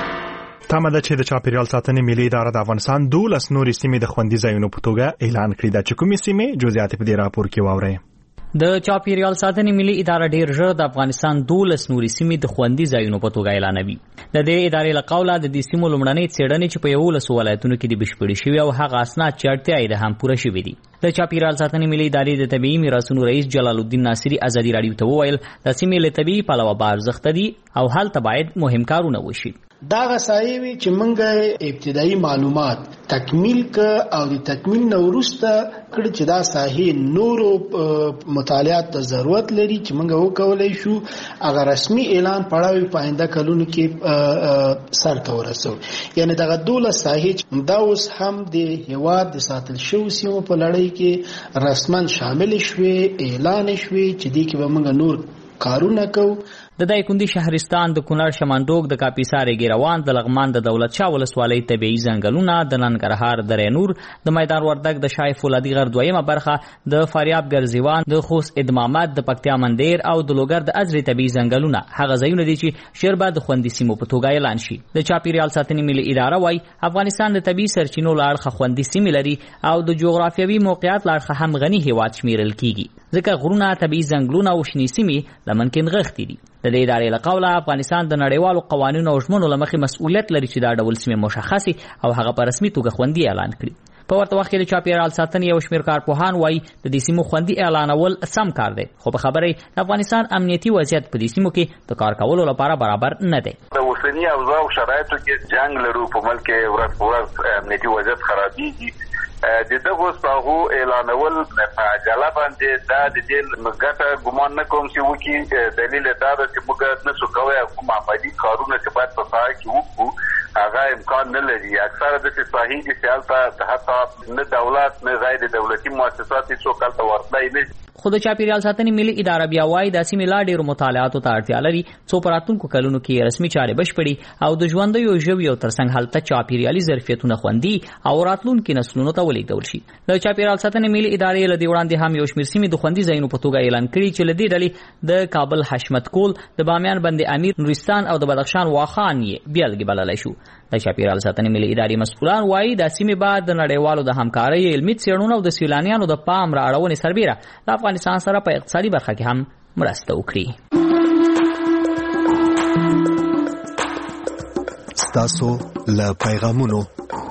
تمه ده چې د چاپیریال ساتنې ملي اداره د افغانستان دولس نورې سیمې د خوندي ځایونو په توګه اعلان کړي ده. چې کومې سیمې جزئیات په دې راپور کې واورئ. د چاپیریال ساتنې ملي اداره ډیر ژر د افغانستان دولس نورې سیمې د خوندي ځایونو په توګه اعلانوي. د دې ادارې له قوله د دې سیمو لومړنۍ څېړنې چې په یولسو ولایتونو کې د بشپړې شوي او هغه اسناد چې اړتیا یې ده هم پوره شوي دي. د چاپیریال ساتنې ملي ادارې د طبیعي میراثونو رئیس جلال الدین ناصری ازادي رادیو ته وویل د سیمې له طبیعي پلوه بارزښته دي او هلته باید مهم کارونه وشي. دا غسایي وي چې موږ ابتدایي معلومات تکمیل ک او د تکمیل نه وروسته کړي چې دا ساحې نورو مطالعات ته ضرورت لري چې موږ وکولای شو هغه رسمي اعلان پړاوي په آینده کلونو کې سر ته ورسو. یعنی دغه دولس ساحې دا اوس هم د هیواد د ساتل شوو سیمو په لړۍ کې رسما شامل شوي اعلان شوي چې دې کې به موږ نور کارونه کوو. د دایکندي شهرستان د کونړ شمندوق د کاپیسار ګیروان د لغمان د دولت شاه ولسوالۍ طبیعي ځنګلونه د ننګرهار درې نور د میدان وردګ د شاه فولادي غر دویمه برخه د فاریاب ګرزیوان د خوست ادمامات د پکتیا مندیر او د لوګر د ازري طبیعي ځنګلونه هغه ځایونه دي چې شربا د خوندي سیمو په توګه اعلان شي. د چاپیریال ساتنې ملي اداره وايي افغانستان د طبیعي سرچینو له اړخه خوندي سیمې لري او د جغرافیوي موقعیت له اړخه هم غني هیواد شمیرل کیږي ځکه غرونه طبیعي ځنګلونه او شنې سیمې لمنکن غښتې دي. د دې ادارې له قوله افغانستان د نړیوالو قوانینو او ژمنو له مخې مسؤلیت لري چې دا ډول سیمې مشخصي او هغه په رسمي توګه خوندي اعلان کړي. په ورته وخت کې د چاپیریال ساتنې یو شمېر کارپوهان وایي د دې سیمو خوندي اعلانول سم کار دی خو په خبره د افغانستان امنیتي وضعیت په دې سیمو کې د کار کولو لپاره برابر نه دی. د اوسني اوضاع او شرایطو کې جنگ لرو په ملک کې ورځ په ورځ امنیتي وضعیت خرابېږي. د دغو ساحو اعلانول په عجله باندې دا د دې ګټه ګمان نه کوم چې وکړي. دلیل دا ده چې موږ نشو کولی کوم عملي کارونه چې باید په ساحه کې وکړو هغه امکان نه لري. اکثره داسې ساحې دي چې هلته حتی نه دولت نه غیر دولتي مؤسسات هېڅوک هلته ورتلی نه شي. خو د چاپیریال ساتنې ملي اداره بیا وایي دا سیمې لا ډېرو مطالعاتو ته اړتیا لري څو په راتلونکو کلونو کې رسمي چارې بشپړي او د ژوندیو ژویو ترڅنګ هلته چاپیریالي ظرفیتونه خوندي او راتلونکي نسلونو ته ولېږدول شي. د چاپیریال ساتنې ملي ادارې له دې وړاندې هم یو شمېر سیمې د خوندي ځایونو په توګه اعلان کړي چې له دې ډلې د کابل حشمت کول د بامیان بند امیر نورستان او د بدخشان واخان یې بیلګې بللی شو. د چاپیریال ساتنې ملي ادارې مسؤلان وایي دا سیمې بعد د نړیوالو د همکارۍ علمي څېړنو او د سیلانیانو د پام را اړونې سربیره د افغانستان سره په اقتصادي برخه کې هم مرسته وکړي. ستاسو له پیغامونو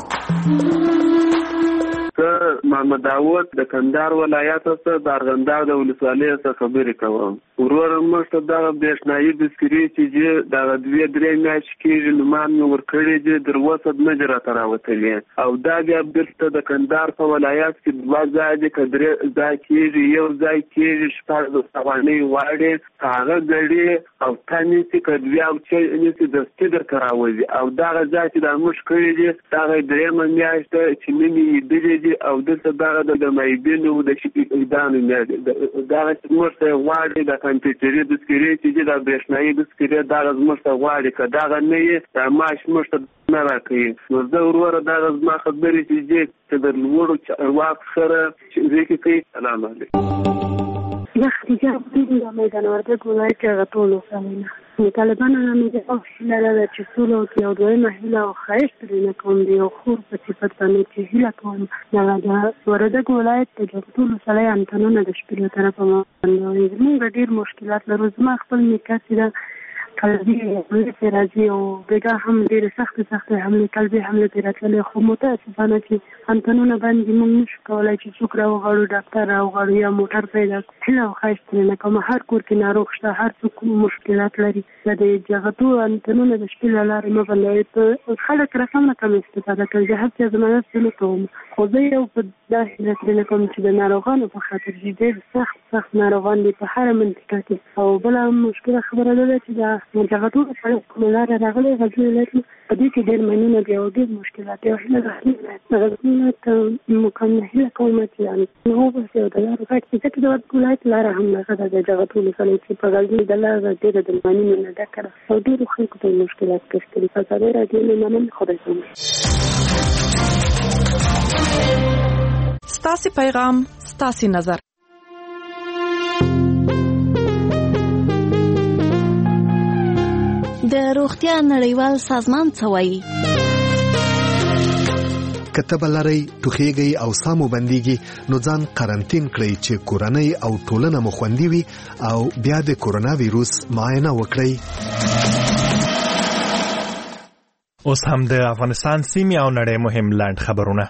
محمد داوود د کندهار ولایت څخه د ارغنداب د ولسوالۍ څخه خبرې کوم. ورور موږ ته دغه برېښنایي بسکري چې دغه دوې درې میاشتې کېږي نومان مې ورکړی دي تر اوسه نه دي راته راوتلي او دا بیا بېرته د کندهار په ولایت کې دوه ځای دي که درې ځای کېږي یو ځای کېږي شپږ افغانۍ واړې که هغه ګړې او تا نیسي که دوې او چې نیسي دستي درته راوځي او دغه ځای چې دا موږ کړي دي دغه درېیمه میاشت ده چې نه مې لیدلي دي او دلته دغه د مایبینو د شپېدانو دغه چې موږ ته غواړي د کمپیوټري بسکري چې دي د برېښنایي بسکري دغه زموږ ته غواړي که دغه نه یې دا معاش موږ ته نه راکوي. نو زه وروره دغه زما خبرې چې دي چې د لوړو چارواکو سره شریکې کوي. سلام علیکم. زه خدیجه عبدالله د میدان وردګ ولایت کې هغه ټولو سمینه د طالبانو نه مې د هیله لرله چې سوله وکړي او دویمه هیله او ښایست ترېنه کوم د یو خور په صفت باندې چې هیله کوم دغه د وردګ ولایت د ټولو سړی انتنونه د شپې له طرفه باندې زموږ ډېر مشکلات لرو. زما خپل نیکه چې ده قلبي حملې پرې راځي او بېګا هم ډېرې سختې سختې حملې قلبي حملې پرې راتللې خو متاسفانه چې انتنونه باندې موږ نشو کولی چې څوک راوغواړو ډاکټر راوغواړو یا موټر پیدا کړو. هیله او ښایست ترېنه کوم. هر کور کې ناروغ شته هر څوک مشکلات لري. د جغتو انتنونه د شپې له لارې مه بندوئ. خلک رقم نه کم استفاده کوي. زه هر څه ضمانت څه نه کوم خو زه یو په دا هیله ترېنه کوم چې د ناروغانو په خاطر چې ډېر سخت سخت ناروغان دي په هره منطقه کې. او بله مشکله خبره دا ده چې دا دغه ټول سره کومه لار راغلي غزنی ولایت په دې کې ډېر مینونه دي او ډېر مشکلات دي. هله غزنی ولایت ته مکمل هله کومه چې نو به څه د لارو فاکټ چې د ولایت لار هم نه غدا د دغه ټول سره چې په غزنی د لار ډېر د مینونه نه ډکره او ډېر خلکو ته مشکلات کړي. په ځای راځي نو نن خدای ته ستاسو پیغام ستاسو نظر. د روغتیا نړیوال سازمان څه وایي؟ کته بلری ټوخیږي او سامو بنديږي نو ځان قرنټین کړئ چې کورنۍ او ټولنه مو خوندي وي او بیا د کورونا وایروس معاینه وکړئ. اوس هم د افغانستان سیمې او نړۍ مهم لاند خبرونه.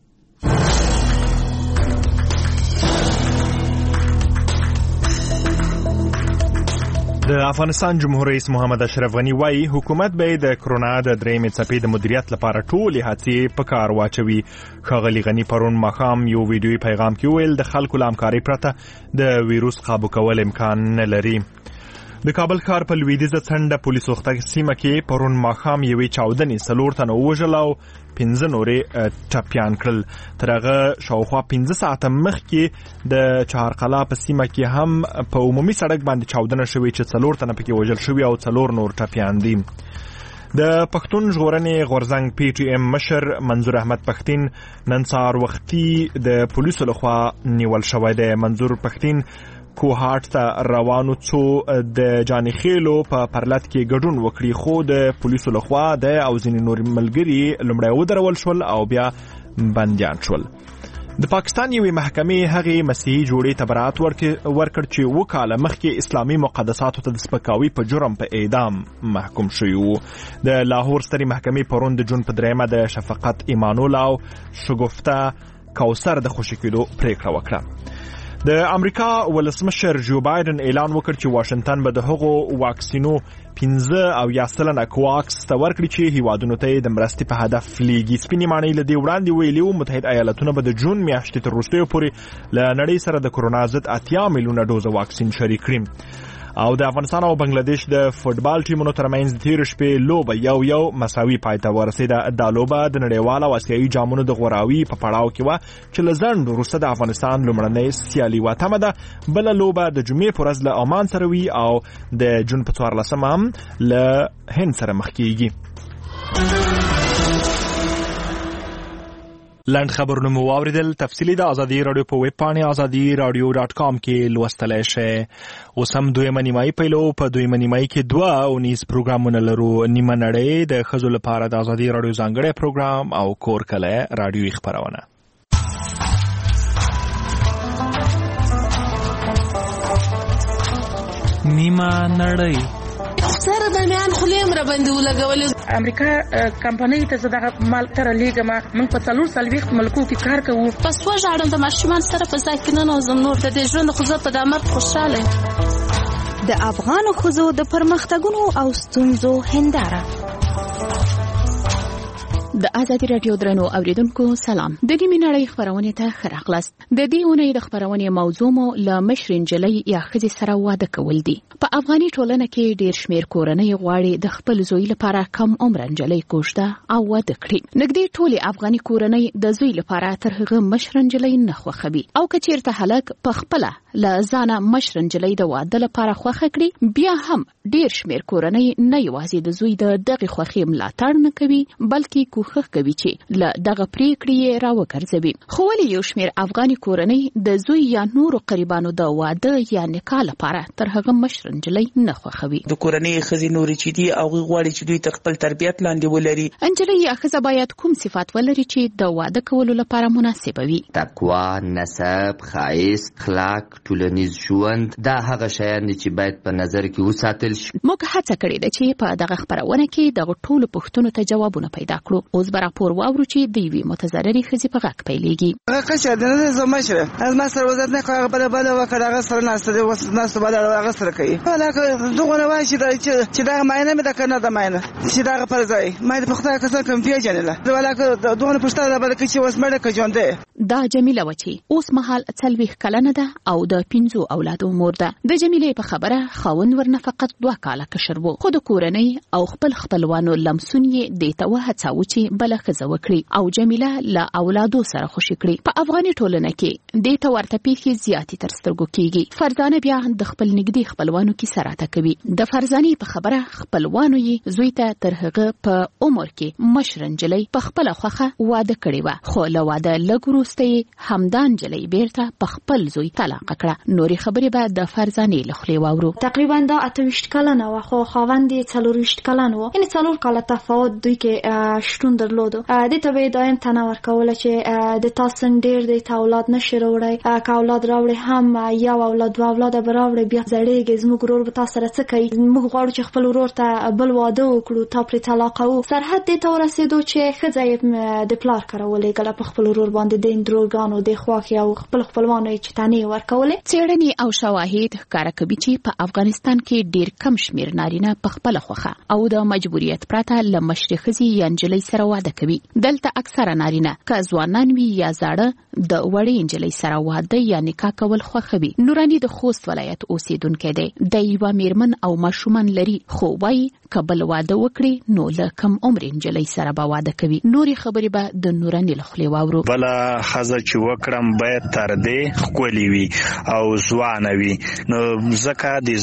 د افغانستان جمهور رئیس محمد اشرف غنی وايي حکومت به د کرونا د درېمې څپې د مدیریت لپاره ټولې هڅې په کار واچوي. ښاغلي غنی پرون ماښام یو ویډیوي پیغام کې ویل د خلکو له همکارۍ پرته د ویروس قابو کول امکان نه لري. د کابل ښار په لویدیځه څنډه پولیسو سیمه کې پرون ماښام یوې چاودنې څلور تنه ووژل او پنځه نورې ټپیان کړل. تر هغه شاوخوا پنځه ساعته مخکې د چهارقلا په سیمه کې هم په عمومي سړک باندې چاودنه شوې چې څلور تنه پکې وژل شوي او څلور نور ټپیان دي. د پښتون ژغورنې غورځنګ پی ټی ایم مشر منظور احمد پښتین نن سهار وختي د پولیسو لخوا نیول شوی دی. منظور پښتین کوهاټ ته روانو څو د جاني خېلو په پرلط کې ګډون وکړي خو د پولیسو لخوا د او ځینې نور ملګري لومړی ودرول شول او بیا بندیان شول. د پاکستان یوې محکمې هغې مسیحي جوړې ته برات ورکړ چې اووه کاله مخکې اسلامي مقدساتو ته د سپکاوي په جرم په اعدام محکوم شوي وو. د لاهور سترې محکمې پرون د جون په درېیمه د شفقت ایمانول او شګفته کوثر د خوشي کېدو پریکړه وکړه. د امریکا ولسمشر جو بایدن اعلان وکړ چې واشنگټن به د هغو واکسینو پنځه او یا سلنه کواکس ته ورکړي چې هیوادونو ته د مرستې په هدف لیږي. سپینې ماڼۍ له دې وړاندې ویلي وو متحد ایالتونه به د جون میاشتې تر وروستیو پورې له نړۍ سره د کرونا ضد اتیا میلیونه ډوزه واکسین شریک کړي. او د افغانستان او بنگلاديش د فوتبال ټیمونو ترمنځ د تیر شپې لوبه یو یو مساوي پای ته ورسېده. دا لوبه د نړیوال او اسیایي جامونو د غوراوي په پړاو کې وه چې له ځنډ وروسته د افغانستان لومړنۍ سیالي وه. تمه ده بله لوبه د جمعې په ورځ له عمان سره وي او د جون په څوارلسمه هم له هند سره مخ کیږي. لاند خبرونه مو واوریدل. تفصیلی د ازادي رادیو په ویب پاڼې ازادي رادیو ډاټ کام کې لوستلی شئ. اوس هم دویمه نیمایي پیلو. په دویمه نیمایي کې دوه اونیز پروګرامونه لرو. نیمه نړۍ د ښځو لپاره د ازادي رادیو ځانګړی پروګرام او کور کلی رادیویي خپرونه. نیمه نړۍ سره د میان خلیم را باندې ولګولې. امریکا کمپنۍ ته زده مال تر لیګما موږ په څلور سلويخت ملکو کې کار کوو. پس وژاړم د ماشومان سره په ځای کې نه نوزم نور د دې ژوند خو زه په دامر خوشاله. د افغان ښځو د پرمختګونو او ستونزو هنداره. د ازادي رادیو درنو اوریدونکو سلام. د دې منړۍ خبرونه ته خراغلاست. د دې اونۍ د خبرونه موضوع مو ل مشرین جلۍ یا خځې سره واده کول دي. په افغاني ټولنه کې ډیر شمیر کورنۍ غواړي د خپل زوی لپاره کم عمر جلۍ کوژده او واده کړي. نګدي ټولي افغاني کورنۍ د زوی لپاره تر هغه مشرین جلۍ نه خوخوي او کچیرته هلک په خپل ل ځانه مشرین جلۍ د واده لپاره خوخه کړي بیا هم ډیر شمیر کورنۍ نه یوازې د زوی د دغه خوخي ملاتړ نه کوي بلکې کوخه کوي چې ل دغه پریکړې راوګرځوي. خو ولې یو شمیر افغاني کورنۍ د زوی یا نورو قریبانو د واده یا نکاح لپاره تر هغه مشرین جلۍ نه خوخوي؟ د کورنۍ خزي نوري چې دي او غواړي چې دوی تر خپل تربيت لاندې ولري. انجلۍ یا خزه باید کوم صفات ولري چې د واده کولو لپاره مناسب وي؟ تقوا، نسب، خایس، اخلاق، ټولنیز ژوند دا هغه شیان چې باید په نظر کې وساتل شي. موږ هڅه کړې ده چې په دغه خبرونه کې دغه ټولو پوښتنو ته جوابونه پیدا کړو. اوس به راپور واورو چې د یوې متضررې ښځې په غږ پیلېږي. هغه قشر د نه زما مشره از ما سره وزت نه کوي بل بل وکړه هغه سره ناست دی وس ناست بل هغه سره کوي. هغه دغه نه وایي چې دا ماینه مې د کنه د ماینه چې دا پر ځای مې په خدای کسان کوم پیژنله ولکه دغه پښتنه بل کې چې وس مړه کې ژوند دی. دا جمیله وچی اوس مهال څلويخ کلنه ده او د پنځو اولادو مور ده. د جمیلې په خبره خاوند ورنه فقط دوه کاله کشر وو، خو د کورنۍ او خپل خپلوانو لمسون یې دې ته وهڅاوه چې بله ښځه وکړي او جمیله له اولادو سره خوشي کړي. په افغاني ټولنه کې دې ته ورته پیښې زیاتې تر سترګو کېږي. فرزانه بیا د خپل نږدې خپلوانو کیسه راته کوي. د فرزانې په خبره خپلوانو یې زوی ته تر هغه په عمر کې مشره نجلۍ په خپله خوښه واده کړې وه، خو له واده لږ وروسته یې همدا نجلۍ بیرته په خپل زوی طلاقه کړه. نورې خبرې به د فرزانې له خولې واورو. تقریبا دا اته ویشت کلنه وه، خو خاوند یې څلور ویشت کلن و، یعنې څلور کاله تفاوت دوی کې شتون درلودو. دې ته به یې دایم تنه ورکوله چې د تا سن ډېر دی، ته اولاد نشي راوړی، که اولاد راوړې هم یو اولاد دوه اولاده به راوړې، بیا زړېږې، زموږ ورور به تا سره څه کوي، موږ غواړو چې خپل ورور ته بل واده وکړو، تا پرې طلاقوو. سرحد دې ته ورسېدو چې ښځه یې د پلار کره ولېږله په خپل ورور باندې، د اندروګانو د خواښې او خپل خپلوانو یې چې تنې ورکولې. څېړنې او شواهد ښکاره کوي چې په افغانستان کې ډېر کم شمېر نارینه په خپله خوښه او د مجبوریت پرته له مشرې ښځې یا نجلۍ سره واده کوي. دلته اکثره نارینه که ځوانان وي یا زاړه د وړې نجلۍ سره واده یا نکاح کول خوښوي. نوراني د خوست ولایت اوسېدونکی دی. د یوه میرمن او ماشومان لري، خو وایي که بل واده وکړي نو له کم عمرې نجلۍ سره به واده کوي. نورې خبرې به د نوراني له خولې واورو. بله ښځه چې وکړم باید تر دې ښکلې وي او ځوانه وي، نو ځکه د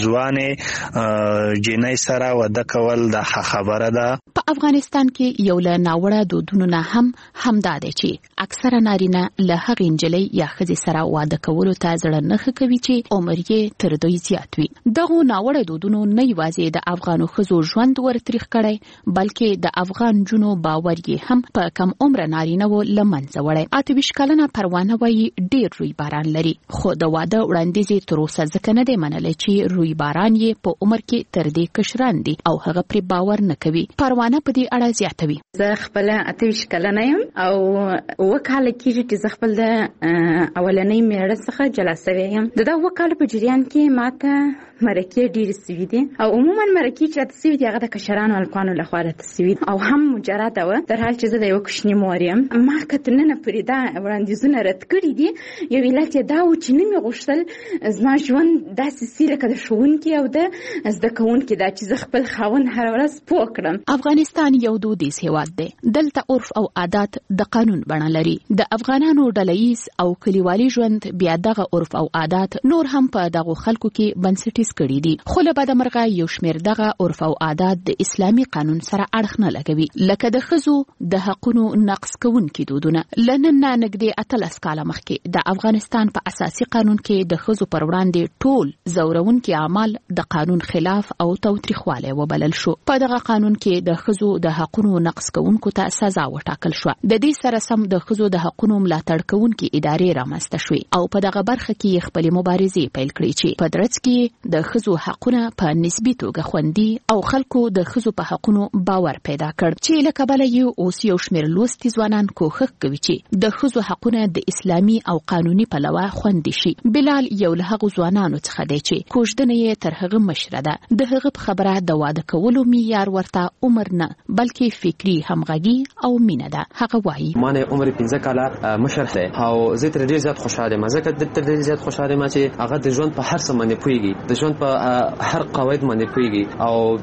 ځوانې جینۍ سره واده کول د ښه خبره ده. په افغانستان کې یو له ناوړه دودونو نه هم همدا دی چې اکثره نارینه له هغې نجلۍ یا ښځې سره واده کولو ته زړه نه ښه کوي چې عمر یې تر دوی زیات وي. دغو ناوړه دودونو نه یوازې د افغانو ښځو ژوند ورتریخ کړی، بلکې د افغان نجونو باور یې هم په کم عمره نارینه‌و له منځه وړی. اته ویشت کلنه پروانه وایي ډېر روی باران لري، خو د واده وړاندیز یې تر اوسه ځکه نه دی منلی چې روی باران یې په عمر کې تر دې کشران دي او هغه پرې باور نه کوي. پروانه په دې اړه زیاتوي. زه خپله اته ویشت کلنه یم او اووه کاله کېږي چې زه خپل د اولنۍ مېړه څخه جلا سوې یم. د دا اووه کاله په جریان کې ماته مرکې ډېرې سوي دي او عموما مرکې چې راته سوي دي هغه د کشرانو هلکانو لخوا راته سوي دي او هم مجرده وه، در حال چې زه د یوه کوچني مور یم. ما که تر ننه پورې دا وړاندیزونه رد کړي دي، یو علت یې دا و چې نه مې غوښتل زما ژوند داسې سي لکه د ښوونکي او د زده کوونکي دا چې زه خپل خاوند هره ورځ پوه کړم. افغانستان یو دودیز هېواد دی. دلته عرف او عادات د قانون بڼه لري. د افغانانو ډلهییز او کلیوالي ژوند بیا دغه عرف او عادات نور هم په دغو خلکو کې بنسټیز کړي دي، خو له بده مرغه یو شمېر دغه عرف او عادات د اسلامي قانون سره اړخ نه لګوي، لکه د ښځو د حقونو نقض کوونکي دودونه. له نن نه نږدې اتلس کاله مخکې د افغانستان په اساسي قانون کې د ښځو پر وړاندې ټول ځورونکي اعمال د قانون خلاف او تاوتریخوالی وبلل شو. په دغه قانون کې د ښځو د حقونو نقض کوونکو ته سزا وټاکل شوه. د دې سره سم د ښځو د حقونو ملاتړ کوونکي ادارې رامنځته شوې او په دغه برخه کې خپلې مبارزې پیل کړې چې په درځ کې د ښځو حقونه په نسبي توګه خوندي او خلکو د ښځو په حقونو باور پیدا کړ، چې له کبله یې اوس یو شمېر لوستي ځوانان کوښښ کوي چې د ښځو حقونه د اسلامي او قانوني پلوه خوندي شي. بلال یو له هغو ځوانانو څخه دی چې کوژدنه یې تر هغه مشره ده. د هغه په خبره د واده کولو معیار ورته عمر نه بلکې فکري همغږي او مینه ده. هغه وایي ما نه عمر پنځه کاله مشر دی او زه تر ډېر زیات خوشاله یم، ځکه تر ډېر زیات خوشاله یم چې هغه د ژوند په هر څه باندې پوهېږي، د ژوند په هر قواعد باندې پوهېږي او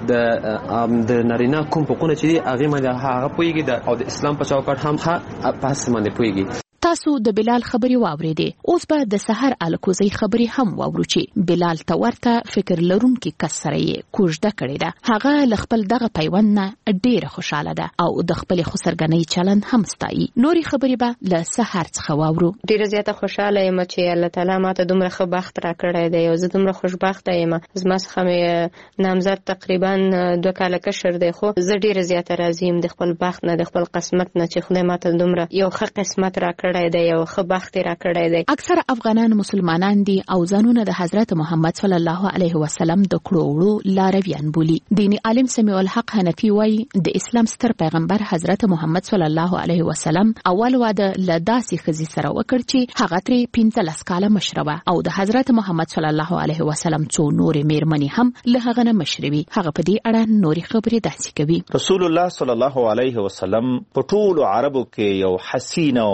د د نارینه کوم حقونه چې دي هغې باندې هغه پوهېږي او د اسلام په چوکاټ هم ښه په هر څه باندې پوهېږي. تاسو د بلال خبرې واورېدې. اوس به د سحر الکوزۍ خبرې هم واورو چې بلال ته ورته فکر لرونکي کس سره یې کوژده کړې ده. هغه له خپل دغه پیوند نه ډېره خوشحاله ده او د خپلې خسرګنۍ چلند هم ستایي. نورې خبرې به له سحر څخه واورو. ډېره زیاته خوشحاله یم چې الله تعالی ماته دومره ښه بخت راکړی دی او زه دومره خوشبخته یم. زما څخه مې نامزد تقریبا دوه کاله کشر دی، خو زه ډېره زیاته راضي یم د خپل بخت نه، د خپل قسمت نه چې خدای ماته دومره یو ښه قسمت راکړی دی، یو ښه بخت یې راکړی دی. اکثره افغانان مسلمانان دي او ځانونه د حضرت محمد صلی الله علیه وسلم د کړو وړو لارویان بولي. دیني عالم سمیع الحق حنفي وایي د اسلام ستر پیغمبر حضرت محمد صلی الله علیه وسلم اول واده له داسې ښځې سره وکړ چې هغه ترې پنځلس کاله مشره وه او د حضرت محمد صلی الله علیه وسلم څو نورې مېرمنې هم له هغه نه مشرې وي. هغه په دې اړه نورې خبرې داسې کوي. رسول الله صلی الله علیه وسلم په ټولو عربو کې یو حسینه او بااخلاقه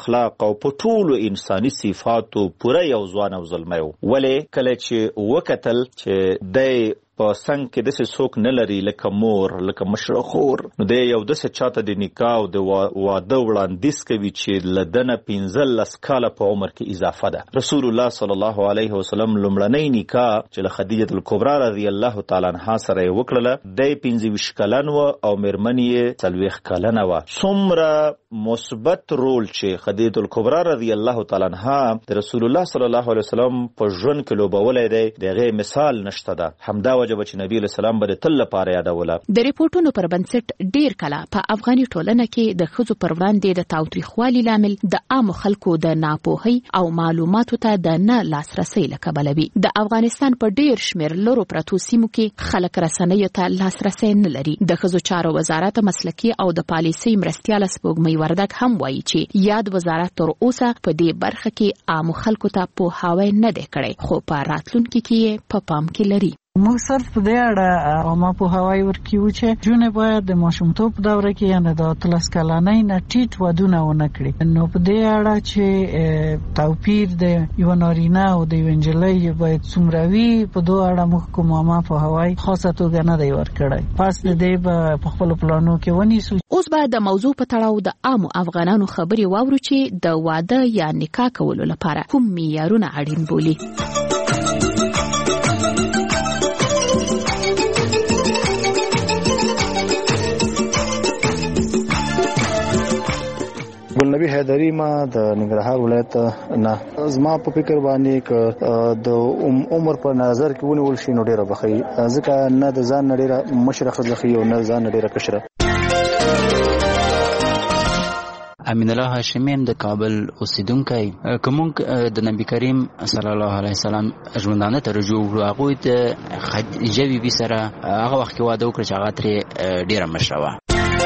اخلاق او په ټولو انساني صفاتو پوره یو ځوان او زلمی و. ولې کله چې وکتل چې دی په څنګ کې داسې څوک نه لري لکه مور لکه مشره خور، نو دی یو داسې چاته د نکاح او د واده وړاندیز کوي چې له ده نه پنځلس کاله په عمر کې اضافه ده. رسول الله صلی الله علیه وسلم لومړنی نکاح چې له خدیجه الکبرا رضی الله تعالی عنها سره یې وکړله، دی پنځه ویشت کلن و او مېرمن یې څلوېښت کلنه وه. څومره مثبت رول چې خدیجه الکبرا رضی الله تعالی عنها د رسول الله صلی الله علیه وسلم په ژوند کې لوبولی دی، د هغې مثال نشته ده. همدا وجه به چې نبی علیه السلام به د تل لپاره یادوله. د ریپورټونو پر بنسټ ډیر کله په افغاني ټولنه کې د ښځو پر وړاندې د تاوتریخوالي لامل د عامو خلکو د ناپوهۍ او معلوماتو ته د نه لاسرسۍ له کبله وي. د افغانستان په ډیر شمېر لرو پرتو سیمو کې خلک رسنیو ته لاسرسی نه لري. د ښځو چارو وزارت مسلکي او د پالیسۍ مرستیاله سپوږمۍ وردګ هم وایي چې یاد وزارت تر اوسه په دې برخه کې عامو خلکو ته پوهاوی نه دی کړی، خو په راتلونکي کې یې په پام کې لري. موږ صرف په دې اړه عامه پوهاوی ورکوو چې جونې باید د ماشومتوب په دوره کې یعنې د اتلس کلنۍ نه ټیټ ودونه ونه کړي. نو په دې اړه چې توپیر د یو نارینه او د یو نجلۍ باید څومره وي، په دې اړه موږ کوم عامه پوهاوی خاصه توګه نه دی ورکړی. پس د دې به په خپلو پلانو کې ونیسو. اوس به د موضوع په تړاو د عامو افغانانو خبرې واورو چې د واده یا نکاح کولو لپاره کوم معیارونه اړین بولي. ګلنبي حیدري ما د ننګرهار ولایت نه، زما په فکر باندې ک د عمر په نظر کې ونیول شي نو ډیره بخي، ځکه نه د ځان ډیره مشره خځه او نه ځان ډیره کشره. امین الله هاشمین د کابل اوسیدونکی، کوم د نبی کریم صلی الله علیه وسلم ژوندانه ته رجوع وکړو، هغه ته خدیجه بیبي سره هغه وخت کې واده وکړ چې هغه ترې ډیره مشره وه.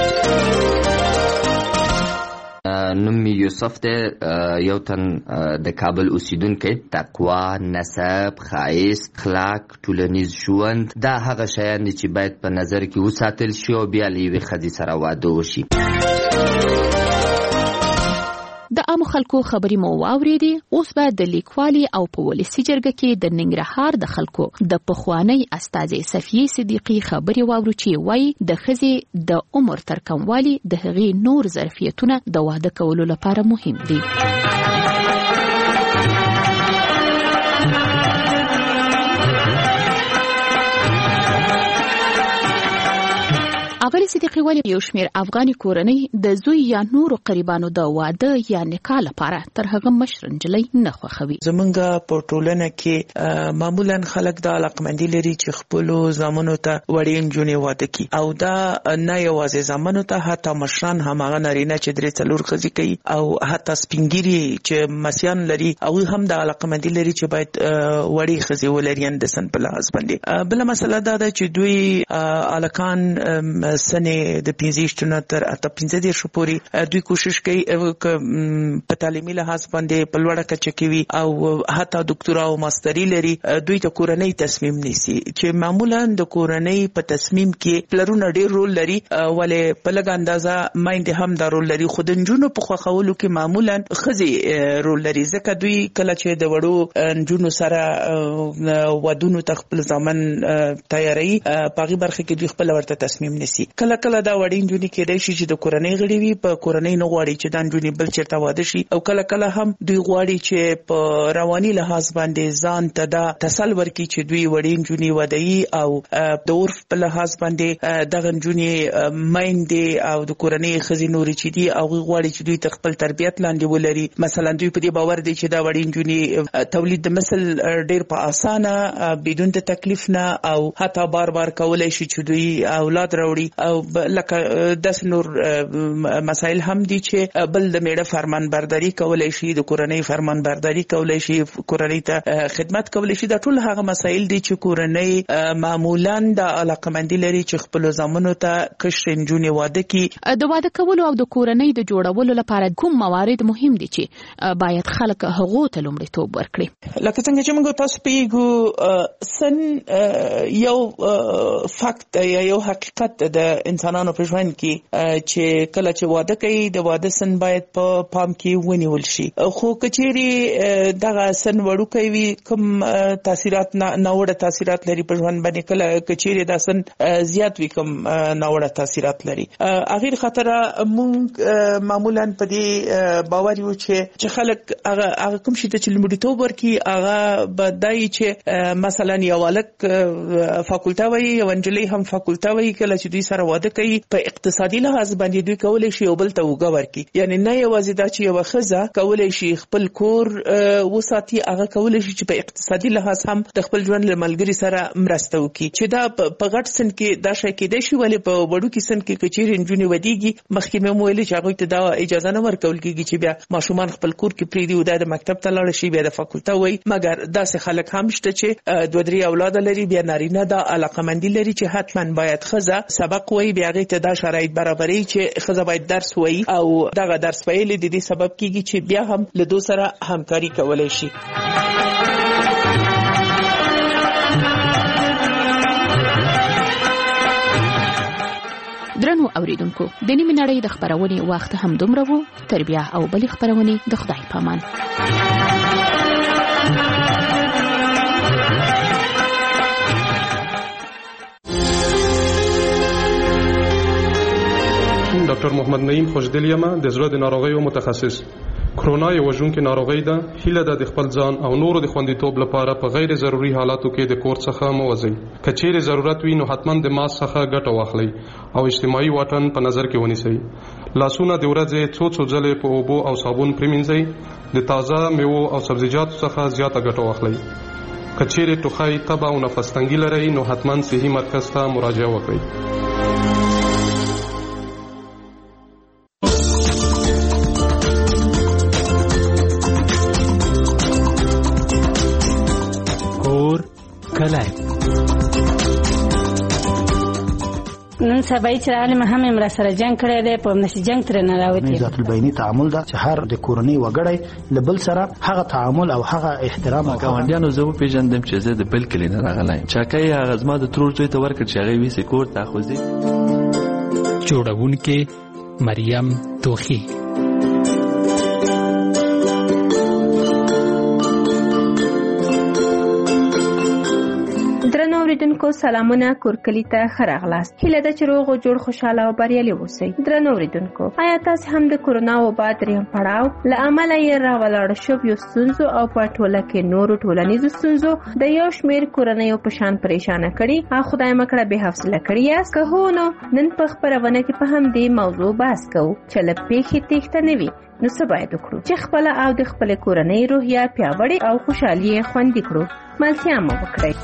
نوم یوسف دی، یو تن د کابل اوسیدونکی. تقوا، نسب، ښایست، اخلاق، ټولنیز ژوند دا هغه شیان دي چې باید په نظر کې وساتل شي او بیا له یوې ښځې سره واده وشي. د عامو خلکو خبرې مو واورېدې. اوس به د لیکوالي او په ولسي جرګه کې د ننګرهار د خلکو د پخوانۍ استازې صفیې صدیقي خبرې واورو چې وایي د ښځې د عمر تر کموالي د هغې نور ظرفیتونه د واده کولو لپاره مهم دي. اغلی صدیقي ولی یو شمیر افغاني کورنۍ د زوی یا نورو قریبانو د واده یا نکاح لپاره تر هغه مشر نجلۍ نه خوښوي. زمونږ په ټولنه کې معمولا خلک د علاقمندي لري چې خپل زامنو ته وړې نجونې واده کړي، او دا نه یوازې زامنو ته، حتی مشران هم هغه نارینه چې درې څلور ښځې کوي او حتی سپینګیري چې مسیان لري هغوی هم د علاقمندي لري چې باید وړې ښځې ولري اندسن په لحاظ باندې. بله مسله دا ده چې دوی الکان سنې د پنځه نه تر اته پنځه دېرشو پورې دوی کوشش کوي په تعلیمي لحاظ باندې په لوړه کچه کې وي او حتی ډاکټرا او ماستري لري. دوی ته کورنۍ تصمیم نیسي چې معمولا د کورنۍ په تصمیم کې پلرونه ډېر رول لري، ولې په لږ اندازه میندې هم دا رول لري، خو د نجونو په خوښولو کې معمولا ښځې رول لري، ځکه دوی کله چې د وړو نجونو سره ودونو ته خپل ځامن تیاروي په هغې برخه کې دوی خپله ورته تصمیم نیسي. کله کله دا وړې نجونې کېدای شي چې د کورنۍ غړي وي، په کورنۍ نه غواړي چې دا نجونې بل چېرته واده شي، او کله کله هم دوی غواړي چې په رواني لحاظ باندې ځان ته دا تسل ورکړي چې دوی وړې نجونې وادهیي او د عرف په لحاظ باندې دغه نجونې میندې او د کورنۍ ښځې نورې چې دي هغوی غواړي چې دوی ته خپل تربیت لاندې ولري. مثلا دوی په دې باور دی چې دا وړې نجونې تولید د مثل ډېر په اسانه بدون د تکلیف نه او حتی بار بار کولی شي چې دوی اولاد راوړي، او لکه داسې نور مسایل هم دي چې بل د میړه فرمان برداري کولی شي، د کورنۍ فرمان برداري کولی شي، کورنۍ ته خدمت کولی شي. دا ټول هغه مسایل دي چې کورنۍ معمولا د علاقمندي لري چې خپلو زامنو ته کشرې نجونې واده کړي. د واده کولو او د کورنۍ د جوړولو لپاره کوم موارد مهم دي چې باید خلک هغو ته لومړیتوب ورکړي؟ لکه څنګه چې موږ تاسو پوهیږو، سن یو فکت یا یو حقیقت د د انسانانو په ژوند کې چې کله چې واده کوي د واده سن باید په پام کې ونیول شي. خو کچېری دغه سن وړوکی وي کوم تاثیرات ناوړه تاثیرات لري په ژوند باندې، کله کچېری دا سن زیات وي کوم ناوړه تاثیرات لري. اخر خطر مونږ معمولا په دې باور یو چې چې خلک هغه هغه کوم شي چې لمړیتوب ورکي هغه بدای چې مثلا یو ولک فاکولټا وي یو انجلۍ هم فاکولټا وي، کله چې دوی سره واده کوي په اقتصادي لحاظ باندې دوی کولای شي یو بل ته وګ ورکي. یعنی نه یوازې دا چې یو خزه کولای شي خپل کور وساتي، هغه کولای شي چې په اقتصادي لحاظ هم د خپل ژوند له ملګری سره مرسته وکړي. چې دا په غټ سن کې دا شي کېدای شي، ولې په وړو کې سن کې کچېر انجونی ودیږي مخکې مې ویلي چې هغه ته دا اجازه نه ورکول کېږي چې بیا ماشومان خپل کور کې پریدي او د مکتب ته لاړ شي بیا د فاکولټا وي. مګر داسې خلک هم شته چې دوه درې اولاد لري، بیا نارینه دا علاقمندي لري چې حتما باید خزه سبق وایي، بیا هغه ته دا شرایط برابري چې خزه باید درس وایي او دغه درس ویل د دې سبب کیږي چې بیا هم له دوی سره همکاري کولای شي. درنو اوریدونکو، د نیمې نړۍ د خبرونې وخت هم دومره وو. تر بیا او بلې خبرونې د خدای په امان. ډاکټر محمد نعیم خوشدل یم، د زړه د ناروغیو متخصص. کرونا یو وژونکې ناروغي ده. هیله ده د خپل ځان او نورو د خوندیتوب لپاره په غیر ضروري حالاتو کې د کور څخه مه وځئ. که چیرې ضرورت وي نو حتما د ماسک څخه ګټه واخلئ او اجتماعي واټن په نظر کې ونیسئ. لاسونه د ورځې څو څو ځلې په اوبو او صابون پریمنځئ. د تازه میوو او سبزیجاتو څخه زیاته ګټه واخلئ. که چیرې ټوخی، تبه او نفس تنګي لرئ نو حتما صحي مرکز ته مراجعه وکړئ. نن سبا چې عالم هم امر سره جنگ کړی دی، په نشي جنگ تر نه راوتی. ذات البینی تعامل دا چې هر د کورنۍ وګړي لبل سره هغه تعامل او هغه احترام او ګاونډیانو زه پیژندم چې زه د بل کلی نه راغلی. چاکای هغه زما د ترور دوی ته ورکړ چې هغه وی سکور تاخذي. جوړونکې مریم توخی. درنو اوریدونکو سلامونه، کورکلی ته ښه راغلاست. هیله ده چې روغ او جوړ خوشاله او بریالي اوسئ. درنو اوریدونکو، آیا تاسو هم د کورونا وبا دریم پړاو له امله یې راولاړ شویو ستونزو او په ټوله کې نورو ټولنیزو ستونزو د یو شمېر کورنیو په شان پریشانه کړي او خدای مکړه بې حوصله کړي یاست؟ که هو نو نن په خپرونه کې په همدې موضوع بحث کوو چې له پیښې تېښته نه وي نو څه باید وکړو چې خپله او د خپلې کورنۍ روحیه پیاوړې او خوشحالي یې خوندي کړو. ملتیا مو وکړئ.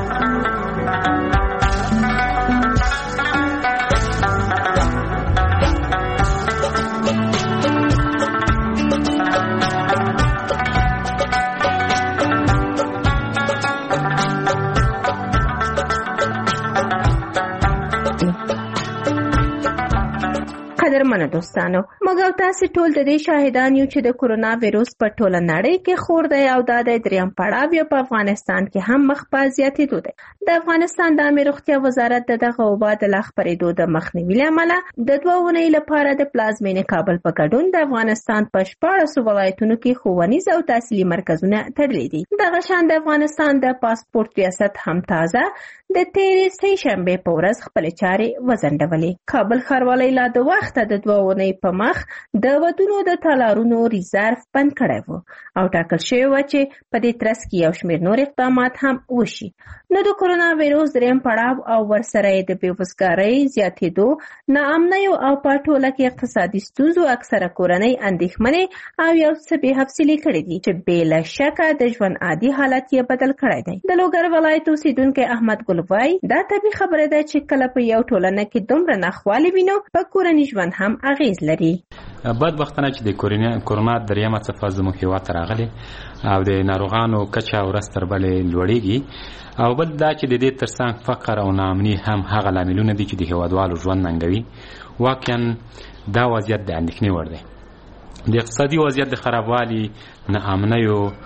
قدرمنو دوستانو، موږ او تاسو ټول د دې شاهدان یو چې د کورونا وایرس په ټوله نړۍ کې خور دی او دا د دریم پړاو یو په افغانستان کې هم مخ په زیاتېدو دی. د افغانستان د عامه روغتیا وزارت د دغه وبا د لا خپرېدو د مخنیوي لپاره د دوه اونۍ لپاره د پلازمینې کابل په ګډون د افغانستان په شپاړسو ولایتونو کې ښوونیز او تحصیلي مرکزونه تړلي دي. دغه شان د افغانستان د پاسپورت ریاست هم تازه د تیرې سې شنبې په ورځ خپلې چارې وځنډولې. کابل ښاروالۍ لا د وخته د دوه اونۍ په مخ د ودونو د تالارونو ریزرف بند کړی و او ټاکل شوی و چې په دې ترڅ کې یو شمېر نور اقدامات هم وشي. نو د کورونا وایرس دریم پړاو او ورسره د بېوزګارۍ زیاتېدو، ناامنیو او په ټوله کې اقتصادي ستونزو اکثره کورنۍ اندېښمنې او یو څه بې حوصلې کړي دي چې بې له شکه د ژوند عادي حالت یې بدل کړی دی. د لوګر ولایت اوسېدونکی احمد ګل وایي دا طبیعي خبره ده چې کله په یو ټولنه کې دومره ناخوالې وي نو په کورني ژوند هم اغیز لري. بدبختانه چې د کورونا دریمه څپه زموږ هېواد ته راغلې او د ناروغانو کچه ورځ تر بلې لوړېږي، او بل دا چې د دې ترڅنګ فقر او ناامني هم هغه لاملونه دي چې د هېوادوالو ژوند ننګوي. واقعا دا وضعیت د اندېښنې وړ دی. د اقتصادي وضعیت د خرابوالي، ناامنیو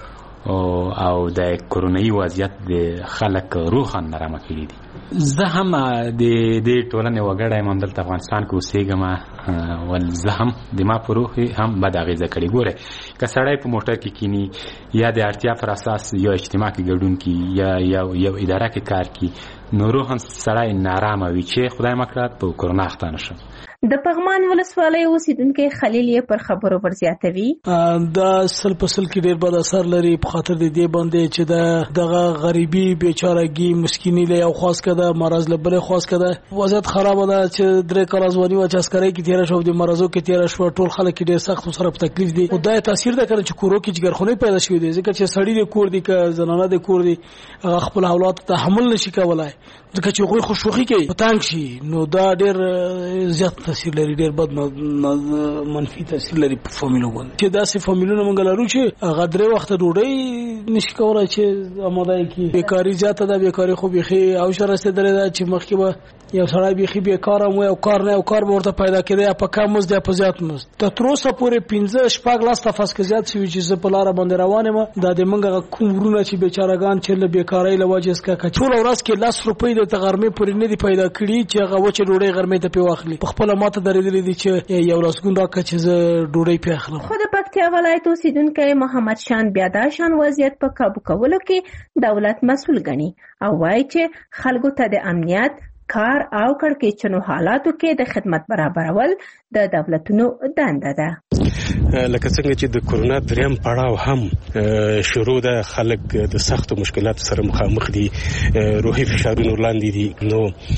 او د کورونایي وضعیت د خلک روحاً نارامه کړي دي. زه هم د دې ټولنې وګړی یم، همدلته افغانستان کې اوسېږم، ول زه هم د ما په روح هم بد اغېزه کړې. ګوره که سړی په موټر کې کینی یا د اړتیا پر اساس یو اجتماع کې ګډون کی یا یو اداره کې کار کی، نو روحاً سړی نارامه وي چې خدای مکړه په کرونا اخته نشم. د پغمان ولسوالۍ اوسیدونکي خلیل یې پر خبرو ورزیاتوي. دا سل په سل کې ډېر بد اثر لري په خاطر د دې باندې چې دا دغه غریبي بیچارهګي مسکینی له یو خاص کده مرز له بل خاص کده وضعیت خراب ده چې درې کال ځواني او چسکرۍ کې تیر شو، د مرزو کې تیر شو، ټول خلک ډېر سخت سره په تکلیف دي. او دا تاثیر ده کړي چې کورو کې جګرخونه پیدا شوې دي، ځکه چې سړی د کور دي که زنانه د کور دي خپل اولاد ته تحمل نشي کولای، ځکه چې غوي خوشوخي کوي پتانګ شي، نو دا ډېر زیات تاثیر لري، ډېر بد منفي تاثیر لري په فامیلو باندې. چې داسې فامیلونه موږ لرو چې هغه درې وخت ډوډۍ نشي کولای چې آماده کړي. بیکاری زیاته ده، بیکاری خو بيخي او شر رسیدلې ده چې مخکې به یو سړی بيخي بیکاره مو او کار نه او کار ورته پیدا کړي په کم مزد یا په زیات مزد. تر اوسه پورې پنځه شپږ لاس تفاس کې زیات شوي چې زه په لار باندې روان یم. دا د موږ کوم ورونه چې بیچارهګان چې له بیکاری له وجې څخه ټول ورځ کې لاس روپۍ د تغرمې پورې نه دی پیدا کړي چې هغه وچه ډوډۍ غرمې ته پیواخلي. په خپل ماته درېدلې دي چې یو لاسګون راکړه چې زه ډوډۍ پیاخلم. خو د پکتیا ولایت اوسیدونکی محمد شان بیا دا شان وضعیت په قابو کولو کې دولت مسؤل ګڼي او وایي چې خلکو ته د امنیت کار او کړکېچنو حالاتو کې د خدمت برابرول د دولتونو دنده ده. لکه څنګه چې د کرونا دریم پړاو هم شروع ده، خلک د سختو مشکلاتو سره مخامخ دي، روحي فشارونو لاندې دي، نو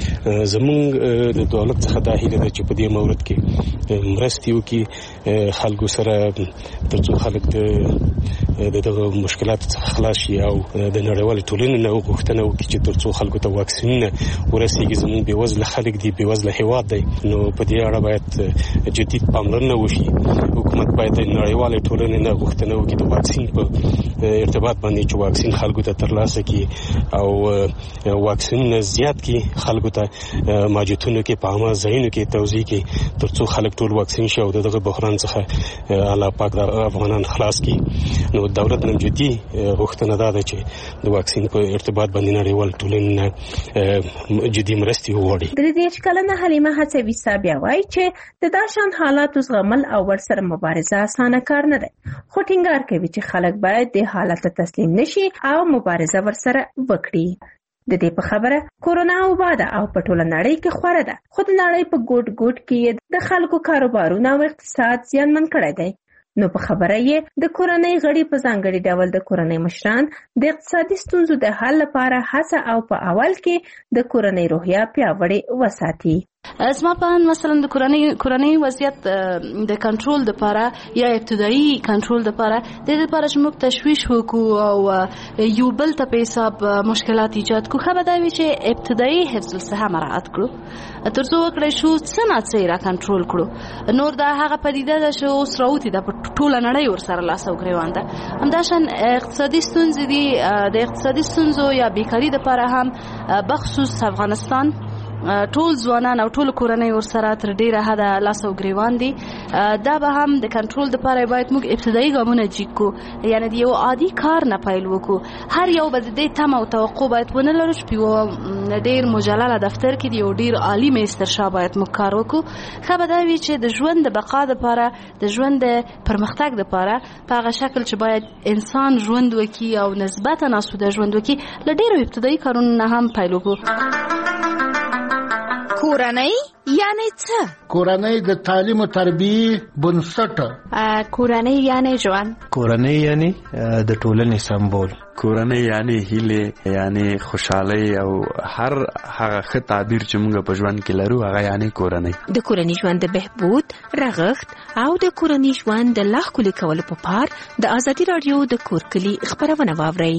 زموږ د دولت څخه دا هیله ده چې په دې مورد کې مرستې وکړي خلکو سره ترڅو خلک د دغه مشکلاتو څخه خلاص شي او د نړیوالې ټولنې نه غوښتنه وکړي چې ترڅو خلکو ته واکسینونه ورسیږي. زموږ بېوزله خلک دي، بېوزله هېواد دی، نو په دې اړه باید جدي پاملرنه وشي. حکومت باید د نړیوالې ټولنې نه غوښتنه وکړي د واکسین په ارتباط باندې چې واکسین خلکو ته ترلاسه کړي او واکسینونه زیات کړي، خلکو ته ماجتونو کې په عامه ځایونو کې توزیع کړي ترڅو خلک ټول واکسین شي او دغه بحران څخه الله پاک د افغانان خلاص کړي. نو دولت نن جدي غوښتنه ده چې د واکسین په ارتباط باندې نړیوال ټولنې نه جدي مرستې وغواړي. درې دېرش کلنه حلیمه هڅوي بیا وایي چې د دا شان حالاتو زغمل او ورسره مبارزه اسانه کار نه ده، خو ټینګار کوي چې خلک باید د حالت ته تسلیم نشي او مبارزه ورسره وکړي. د دې په خبره کورونا وبا ده او په ټوله نړۍ کې خوره ده، خو د نړۍ په ګوټ ګوټ کې د خلکو کاروبارونه او اقتصاد زیانمن کړی دی. نو په خبره یې د کورنۍ غړي په ځانګړي ډول د کورنۍ مشران د اقتصادي ستونزو د حل لپاره هڅه او په اول کې د کورنۍ روحیه پیاوړې وساتي. زما په مثلا د کورنۍ کورنۍ وضعیت د کنټرول لپاره یا ابتدایي کنټرول لپاره د دې لپاره چې موږ تشویش وکړو او یو بل ته په حساب مشکلات ایجاد کوو، خو به دا وي چې ابتدایي حفظ الصحه مراعات کړو ترڅو وکړای شو څه ناڅه را کنټرول کړو. نور دا هغه پدیده ده چې اوس راوتی ده په ټوله نړۍ ورسره لاس او ګریوان ده. همداشان اقتصادي ستونزې دي، د اقتصادي ستونزو یا بیکاري لپاره هم بخصوص افغانستان ټول ځوانان او ټول کورنۍ ورسره تر ډیره حده لاس او ګریوان دي. دا به هم د کنټرول لپاره باید موږ ابتدایي ګامونه جګ کړو، یعنی د یو عادي کار نه پیل وکړو. هر یو به د دې تمه او توقع باید ونه لرو چې په یو ډیر مجلل دفتر کې د یو ډیر عالي میستر شاه باید موږ کار وکړو. ښه به دا وي چې د ژوند د بقا لپاره، د ژوند د پرمختګ لپاره په هغه شکل چې باید انسان ژوند وکړي او نسبتا ناسوده ژوند وکړي له ډیرو ابتدایي کارونو نه هم پیل وکړو. کورنۍ یعنی څه؟ کورنۍ د تعلیم او تربیه بنسټ. کورنۍ یعنی ژوند. کورنۍ یعنی د ټولنې سمبول. کورنۍ یعنی هیله، یعنی خوشحالي او هر هغه ښه تعبیر چې موږ په ژوند کې لرو هغه یعنی کورنۍ. د کورنۍ ژوند د بهبود، رغښت او د کورنۍ ژوند د لا ښکلي کولو په پار د ازادي رادیو د کور کلي خبرونه واورئ.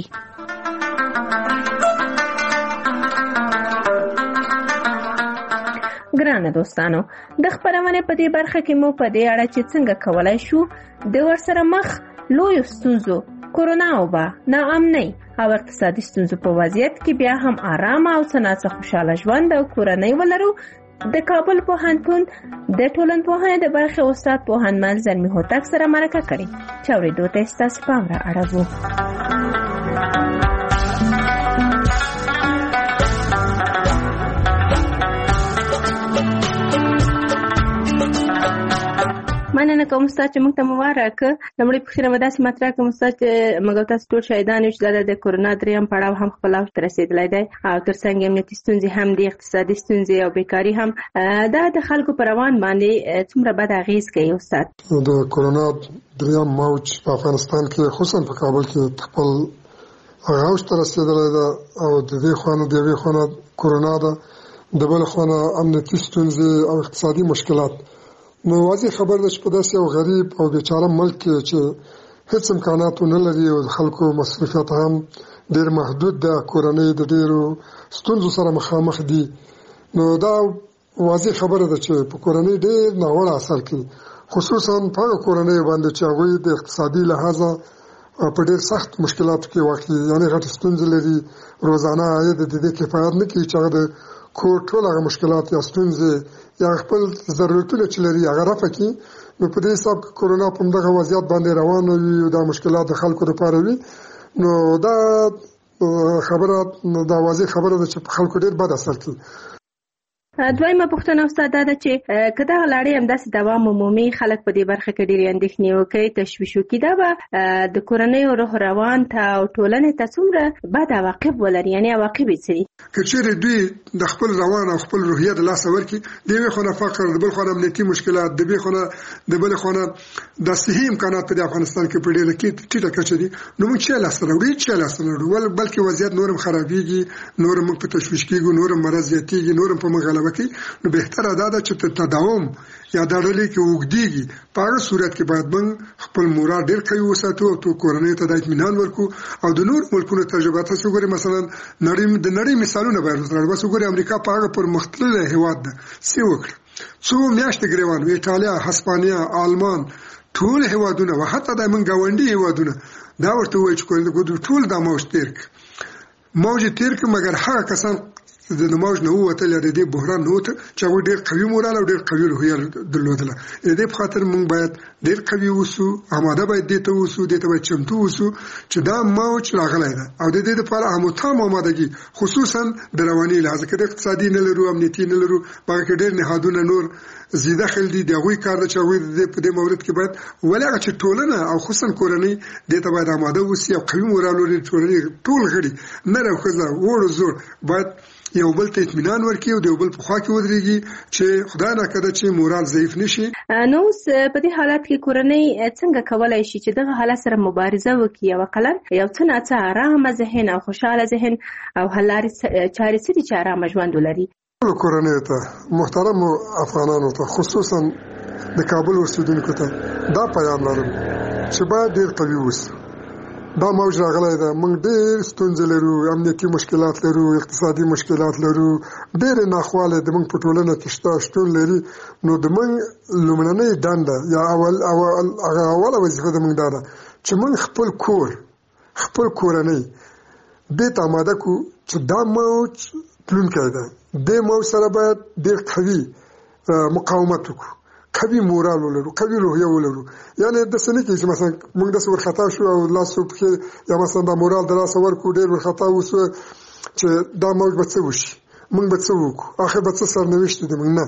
ګرانه دوستانو، د خبرونه په دې برخه کې مو په دې اړه چې څنګه کولای شو د ورسره مخ لوی ستونزو کورونا وبا، ناامنۍ او اقتصادي ستونزو په وضعیت کې بیا هم آرام او څنګه خوشاله ژوند او کورنۍ ولرو. د کابل پوهنتون د ټولنپوهنې د برخې استاد پوهنمل زلمی هوتک سره مرکه کړې چې اورېدو ته ستاسو پام را اړوو. مننه کوم استاد چې موږ ته مبارک. لمړی په خیره مداسي مطرح کوم استاد چې موږ تاسو ټول شاهدان یو چې د کرونا دریم پړاو هم خپل اوج ته رسیدلی دی او ترڅنګ امنیتي ستونزې هم دي، اقتصادي ستونزې او بیکاري هم. دا د خلکو پر روان باندې څومره بد اغیز کوي استاد؟ د کرونا دریم موج په افغانستان کې خصوصا په کابل کې خپل اوج ته رسیدلی ده او د دې خوا نه د یوې خوا نه کرونا ده، د بل خوا نه امنیتي ستونزې او اقتصادي مشکلات. نو واضح خبر ده چې په داسې یو غریب او بیچاره ملک کې چې هیڅ امکانات نه لري او د خلکو مصرفیات هم ډېر محدود ده، کورنۍ د ډېرو ستونزو سره مخامخ دي، نو دا واضح خبره ده چې په کورنۍ ډېر ناوړه اثر کوي، خصوصا په هغه کورنۍ باندې چې هغوی د اقتصادي لحاظه په ډېر سخت مشکلاتو کې واقع دي، یعنې غټې ستونزې لري، روزانه عاید د دې کفایت نه کوي چې هغه د کور ټول هغه مشکلات یا ستونزې یا خپل ضرورتونه چې لري هغه رفع کړي. نو په دې حساب کې کرونا په همدغه وضعیت باندې روانه وي او دا مشکلات د خلکو لپاره وي. نو دا خبره دا واضح خبره ده چې په خلکو ډېر بد اثر کوي. دویمه پوښتنه استاد دا ده چې که دغه لړۍ همداسې دوام ومومي، خلک په دې برخه کې ډېرې اندېښنې وکړي، تشویش وکړي، دا به د کورنیو روح روان ته او ټولنې ته څومره بد عواقب ولري؟ یعنې عواقب یې څه دي؟ که چېرې دوی د خپل روان او خپل روحیه د لاسه ورکړي، د یوې خوا نه فقر، د بل خوا نه امنیتي مشکلات، د بلې خوا نه د بلې خوا نه د صحي امکانات په دې افغانستان کې په ډېره ټیټه کچه دي، نو موږ چې لاسته راوړو چې لاسته راوړو بلکې وضعیت نور هم خرابېږي، نور هم موږ په تشویش کېږو، نور هم مرض زیاتېږي، نور هم په موږ غلبه کوي. نو بهتره دا ده چې تداوم یا دا ډلې کې اوږدېږي، په هغه صورت کې باید موږ خپل مورال ډېر قوي وساتو او تو کورنۍ ته د اطمینان ورکړو او د نور ملکونو تجربه تاسو وګورئ، مثلا نړۍ د نړۍ مثالونه باید وسره بس وګورئ، امریکا په هغه پرمختللی هېواد ده، څه وکړه، څو میاشتې ګریوان، ایټالیا، هسپانیا، آلمان، ټول هېوادونه و حتی د موږ ګاونډي هېوادونه دا ورته ووایي چې ټول دا موج تېر کړه موج یې تېر کړه مګر هغه کسان د موج نه ووتل یا د دې بحران نه ووتل چې هغوی ډېر قوي مورال او ډېر قوي روحیه درلودله. د دې په خاطر موږ باید ډېر قوي اوسو، آماده باید دې ته اوسو، دې ته باید چمتو اوسو چې دا موج راغلی ده او د دې دپاره همتام آمادګي، خصوصا د رواني لحاظه کې د اقتصادي نه لرو، امنیتي نه لرو، په هغه کې ډېر نهادونه نور زیاده خل دي، د هغوی کار ده چې هغوی په دې مورد کې باید ولې هغه چې ټولنه او خصوصا کورنۍ دې ته باید آماده اوسي او قوي مورال ولري. ټولنې ټول غړي نر او ښځه وړ او زوړ باید یو بل ته اطمینان ورکړي او د یو بل په خوا کې ودرېږي چې خدای ناکړه چې مورال ضعیف نشي. نو اوس په دې حالت کې کورنۍ څنګه کولی شي چې دغه حالت سره مبارزه وکړي او اقلا یو څه ناڅه ارامه ذهن او خوشحاله ذهن او حل لارې چارې څه دي چې ارامه ژوند ولري؟ ټولو کورنیو ته، محترمو افغانانو ته، خصوصا د کابل اوسېدونکو ته دا پیغام لرم چې باید ډېر قوي اوسو. دا موج راغلی ده، موږ ډېر ستونزې لرو، امنیتي مشکلات لرو، اقتصادي مشکلات لرو، ډېرې ناخواله د موږ په ټولنه کې شته شتون لري. نو د موږ لومړنۍ دنده یا اول هغه اوله وظیفه د موږ دا ده چې موږ خپل کور خپل کورنۍ دې ته آماده کړو چې دا موج تلونکی ده، دې موج سره باید ډېر قوي مقاومت وکړو، قوي مورال ولرو، قوي روحیه ولرو. یعنې داسې نه کېږي چې مثلا موږ داسې ورخطا شو او لاسو پښې یا مثلا دا مورال د لاسه ورکړو، ډېر ورخطا اوسو چې دا موج به څه وشي، موږ به څه وکړو، آخر به څه سرنوشت دی موږ. نه،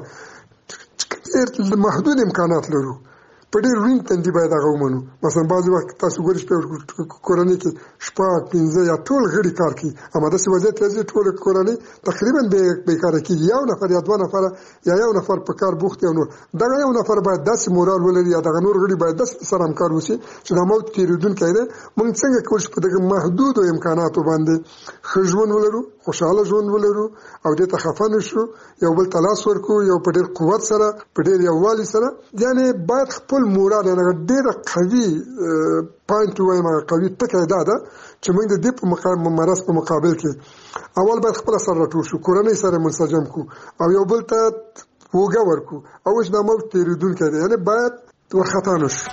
ډېر محدود امکانات لرو، په ډېر روڼ تندي باید هغه ومنو. مثلا بعضې وخت تاسو ګورئ چې په کورنۍ کې شپږ پنځه یا ټول غړي کار کوي، اما داسې وضعیت راځي ټوله کورنۍ تقریبا بېکاره کېږي، یو نفر یا دوه نفره یا یو نفر په کار بوخت یا نور. دغه یو نفر باید داسې مورال ولري یا دغه نور غړي باید داسې سره همکار اوسي چې دا موج تېرېدونکی دی. موږ څنګه کولی شو په دغه محدودو امکاناتو باندې ښه ژوند ولرو، خوشحاله ژوند ولرو او دې ته خفه نه شو، یو بل ته لاس ورکړو، یو په ډېر قوت سره، په ډېر یووالي سره. یعنې باید خپل مورال یعنې ډېره قوي پاینټ ووایم، هغه قوي ټکی دا ده چې موږ د دې په مرض په مقابل کې اول باید خپله سره راټول شو، کورنۍ سره منسجم کړو او یو بل ته اوږه ورکړو او چې دا موج تېرېدونکی دی، یعنې باید ورخطا نه شو.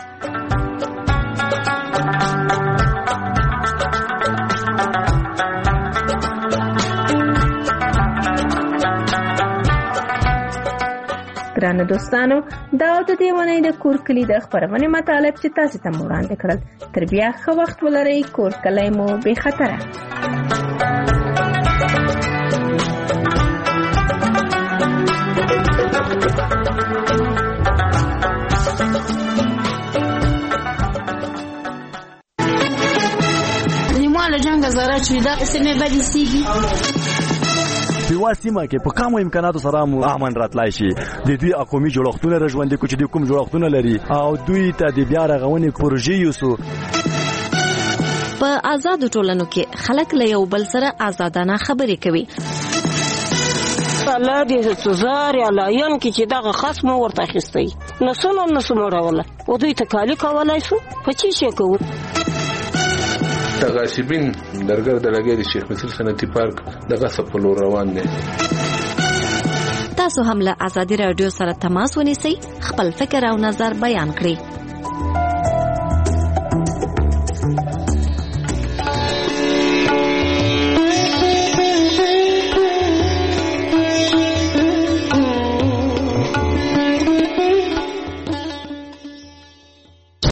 ګرانو دوستانو، دا د دې ونې د کور کلي د خپرونې مطالب چې تاسو ته وړاندې کړل. تر بیا ښه وخت ولرئ، کور کلی مو بې خطره. جنگ زاره چې دا سمې بدې سیږي په واسطه کې په کومو امکاناتو سره مو امن راتلای شي د دوی اقومي جوړښتونه رژوندې کو چې د کوم جوړښتونه لري او دوی ته د بیا رغونې پروژې یوسو. په آزادو ټولنو کې خلک له یو بل سره آزادانه خبرې کوي. الله دې سزار یا لاین کې چې دغه خصم ورته اخیستی نسونه نسمه راوله او دوی تکالی کولای شو په چی شي کوو. تغاشبین درګر د لګي د شیخ مصر صنعتي پارک دغه سپلو روان دي. تاسو هم له آزادي رادیو سره تماس ونیسئ، خپل فکر او نظر بیان کړئ.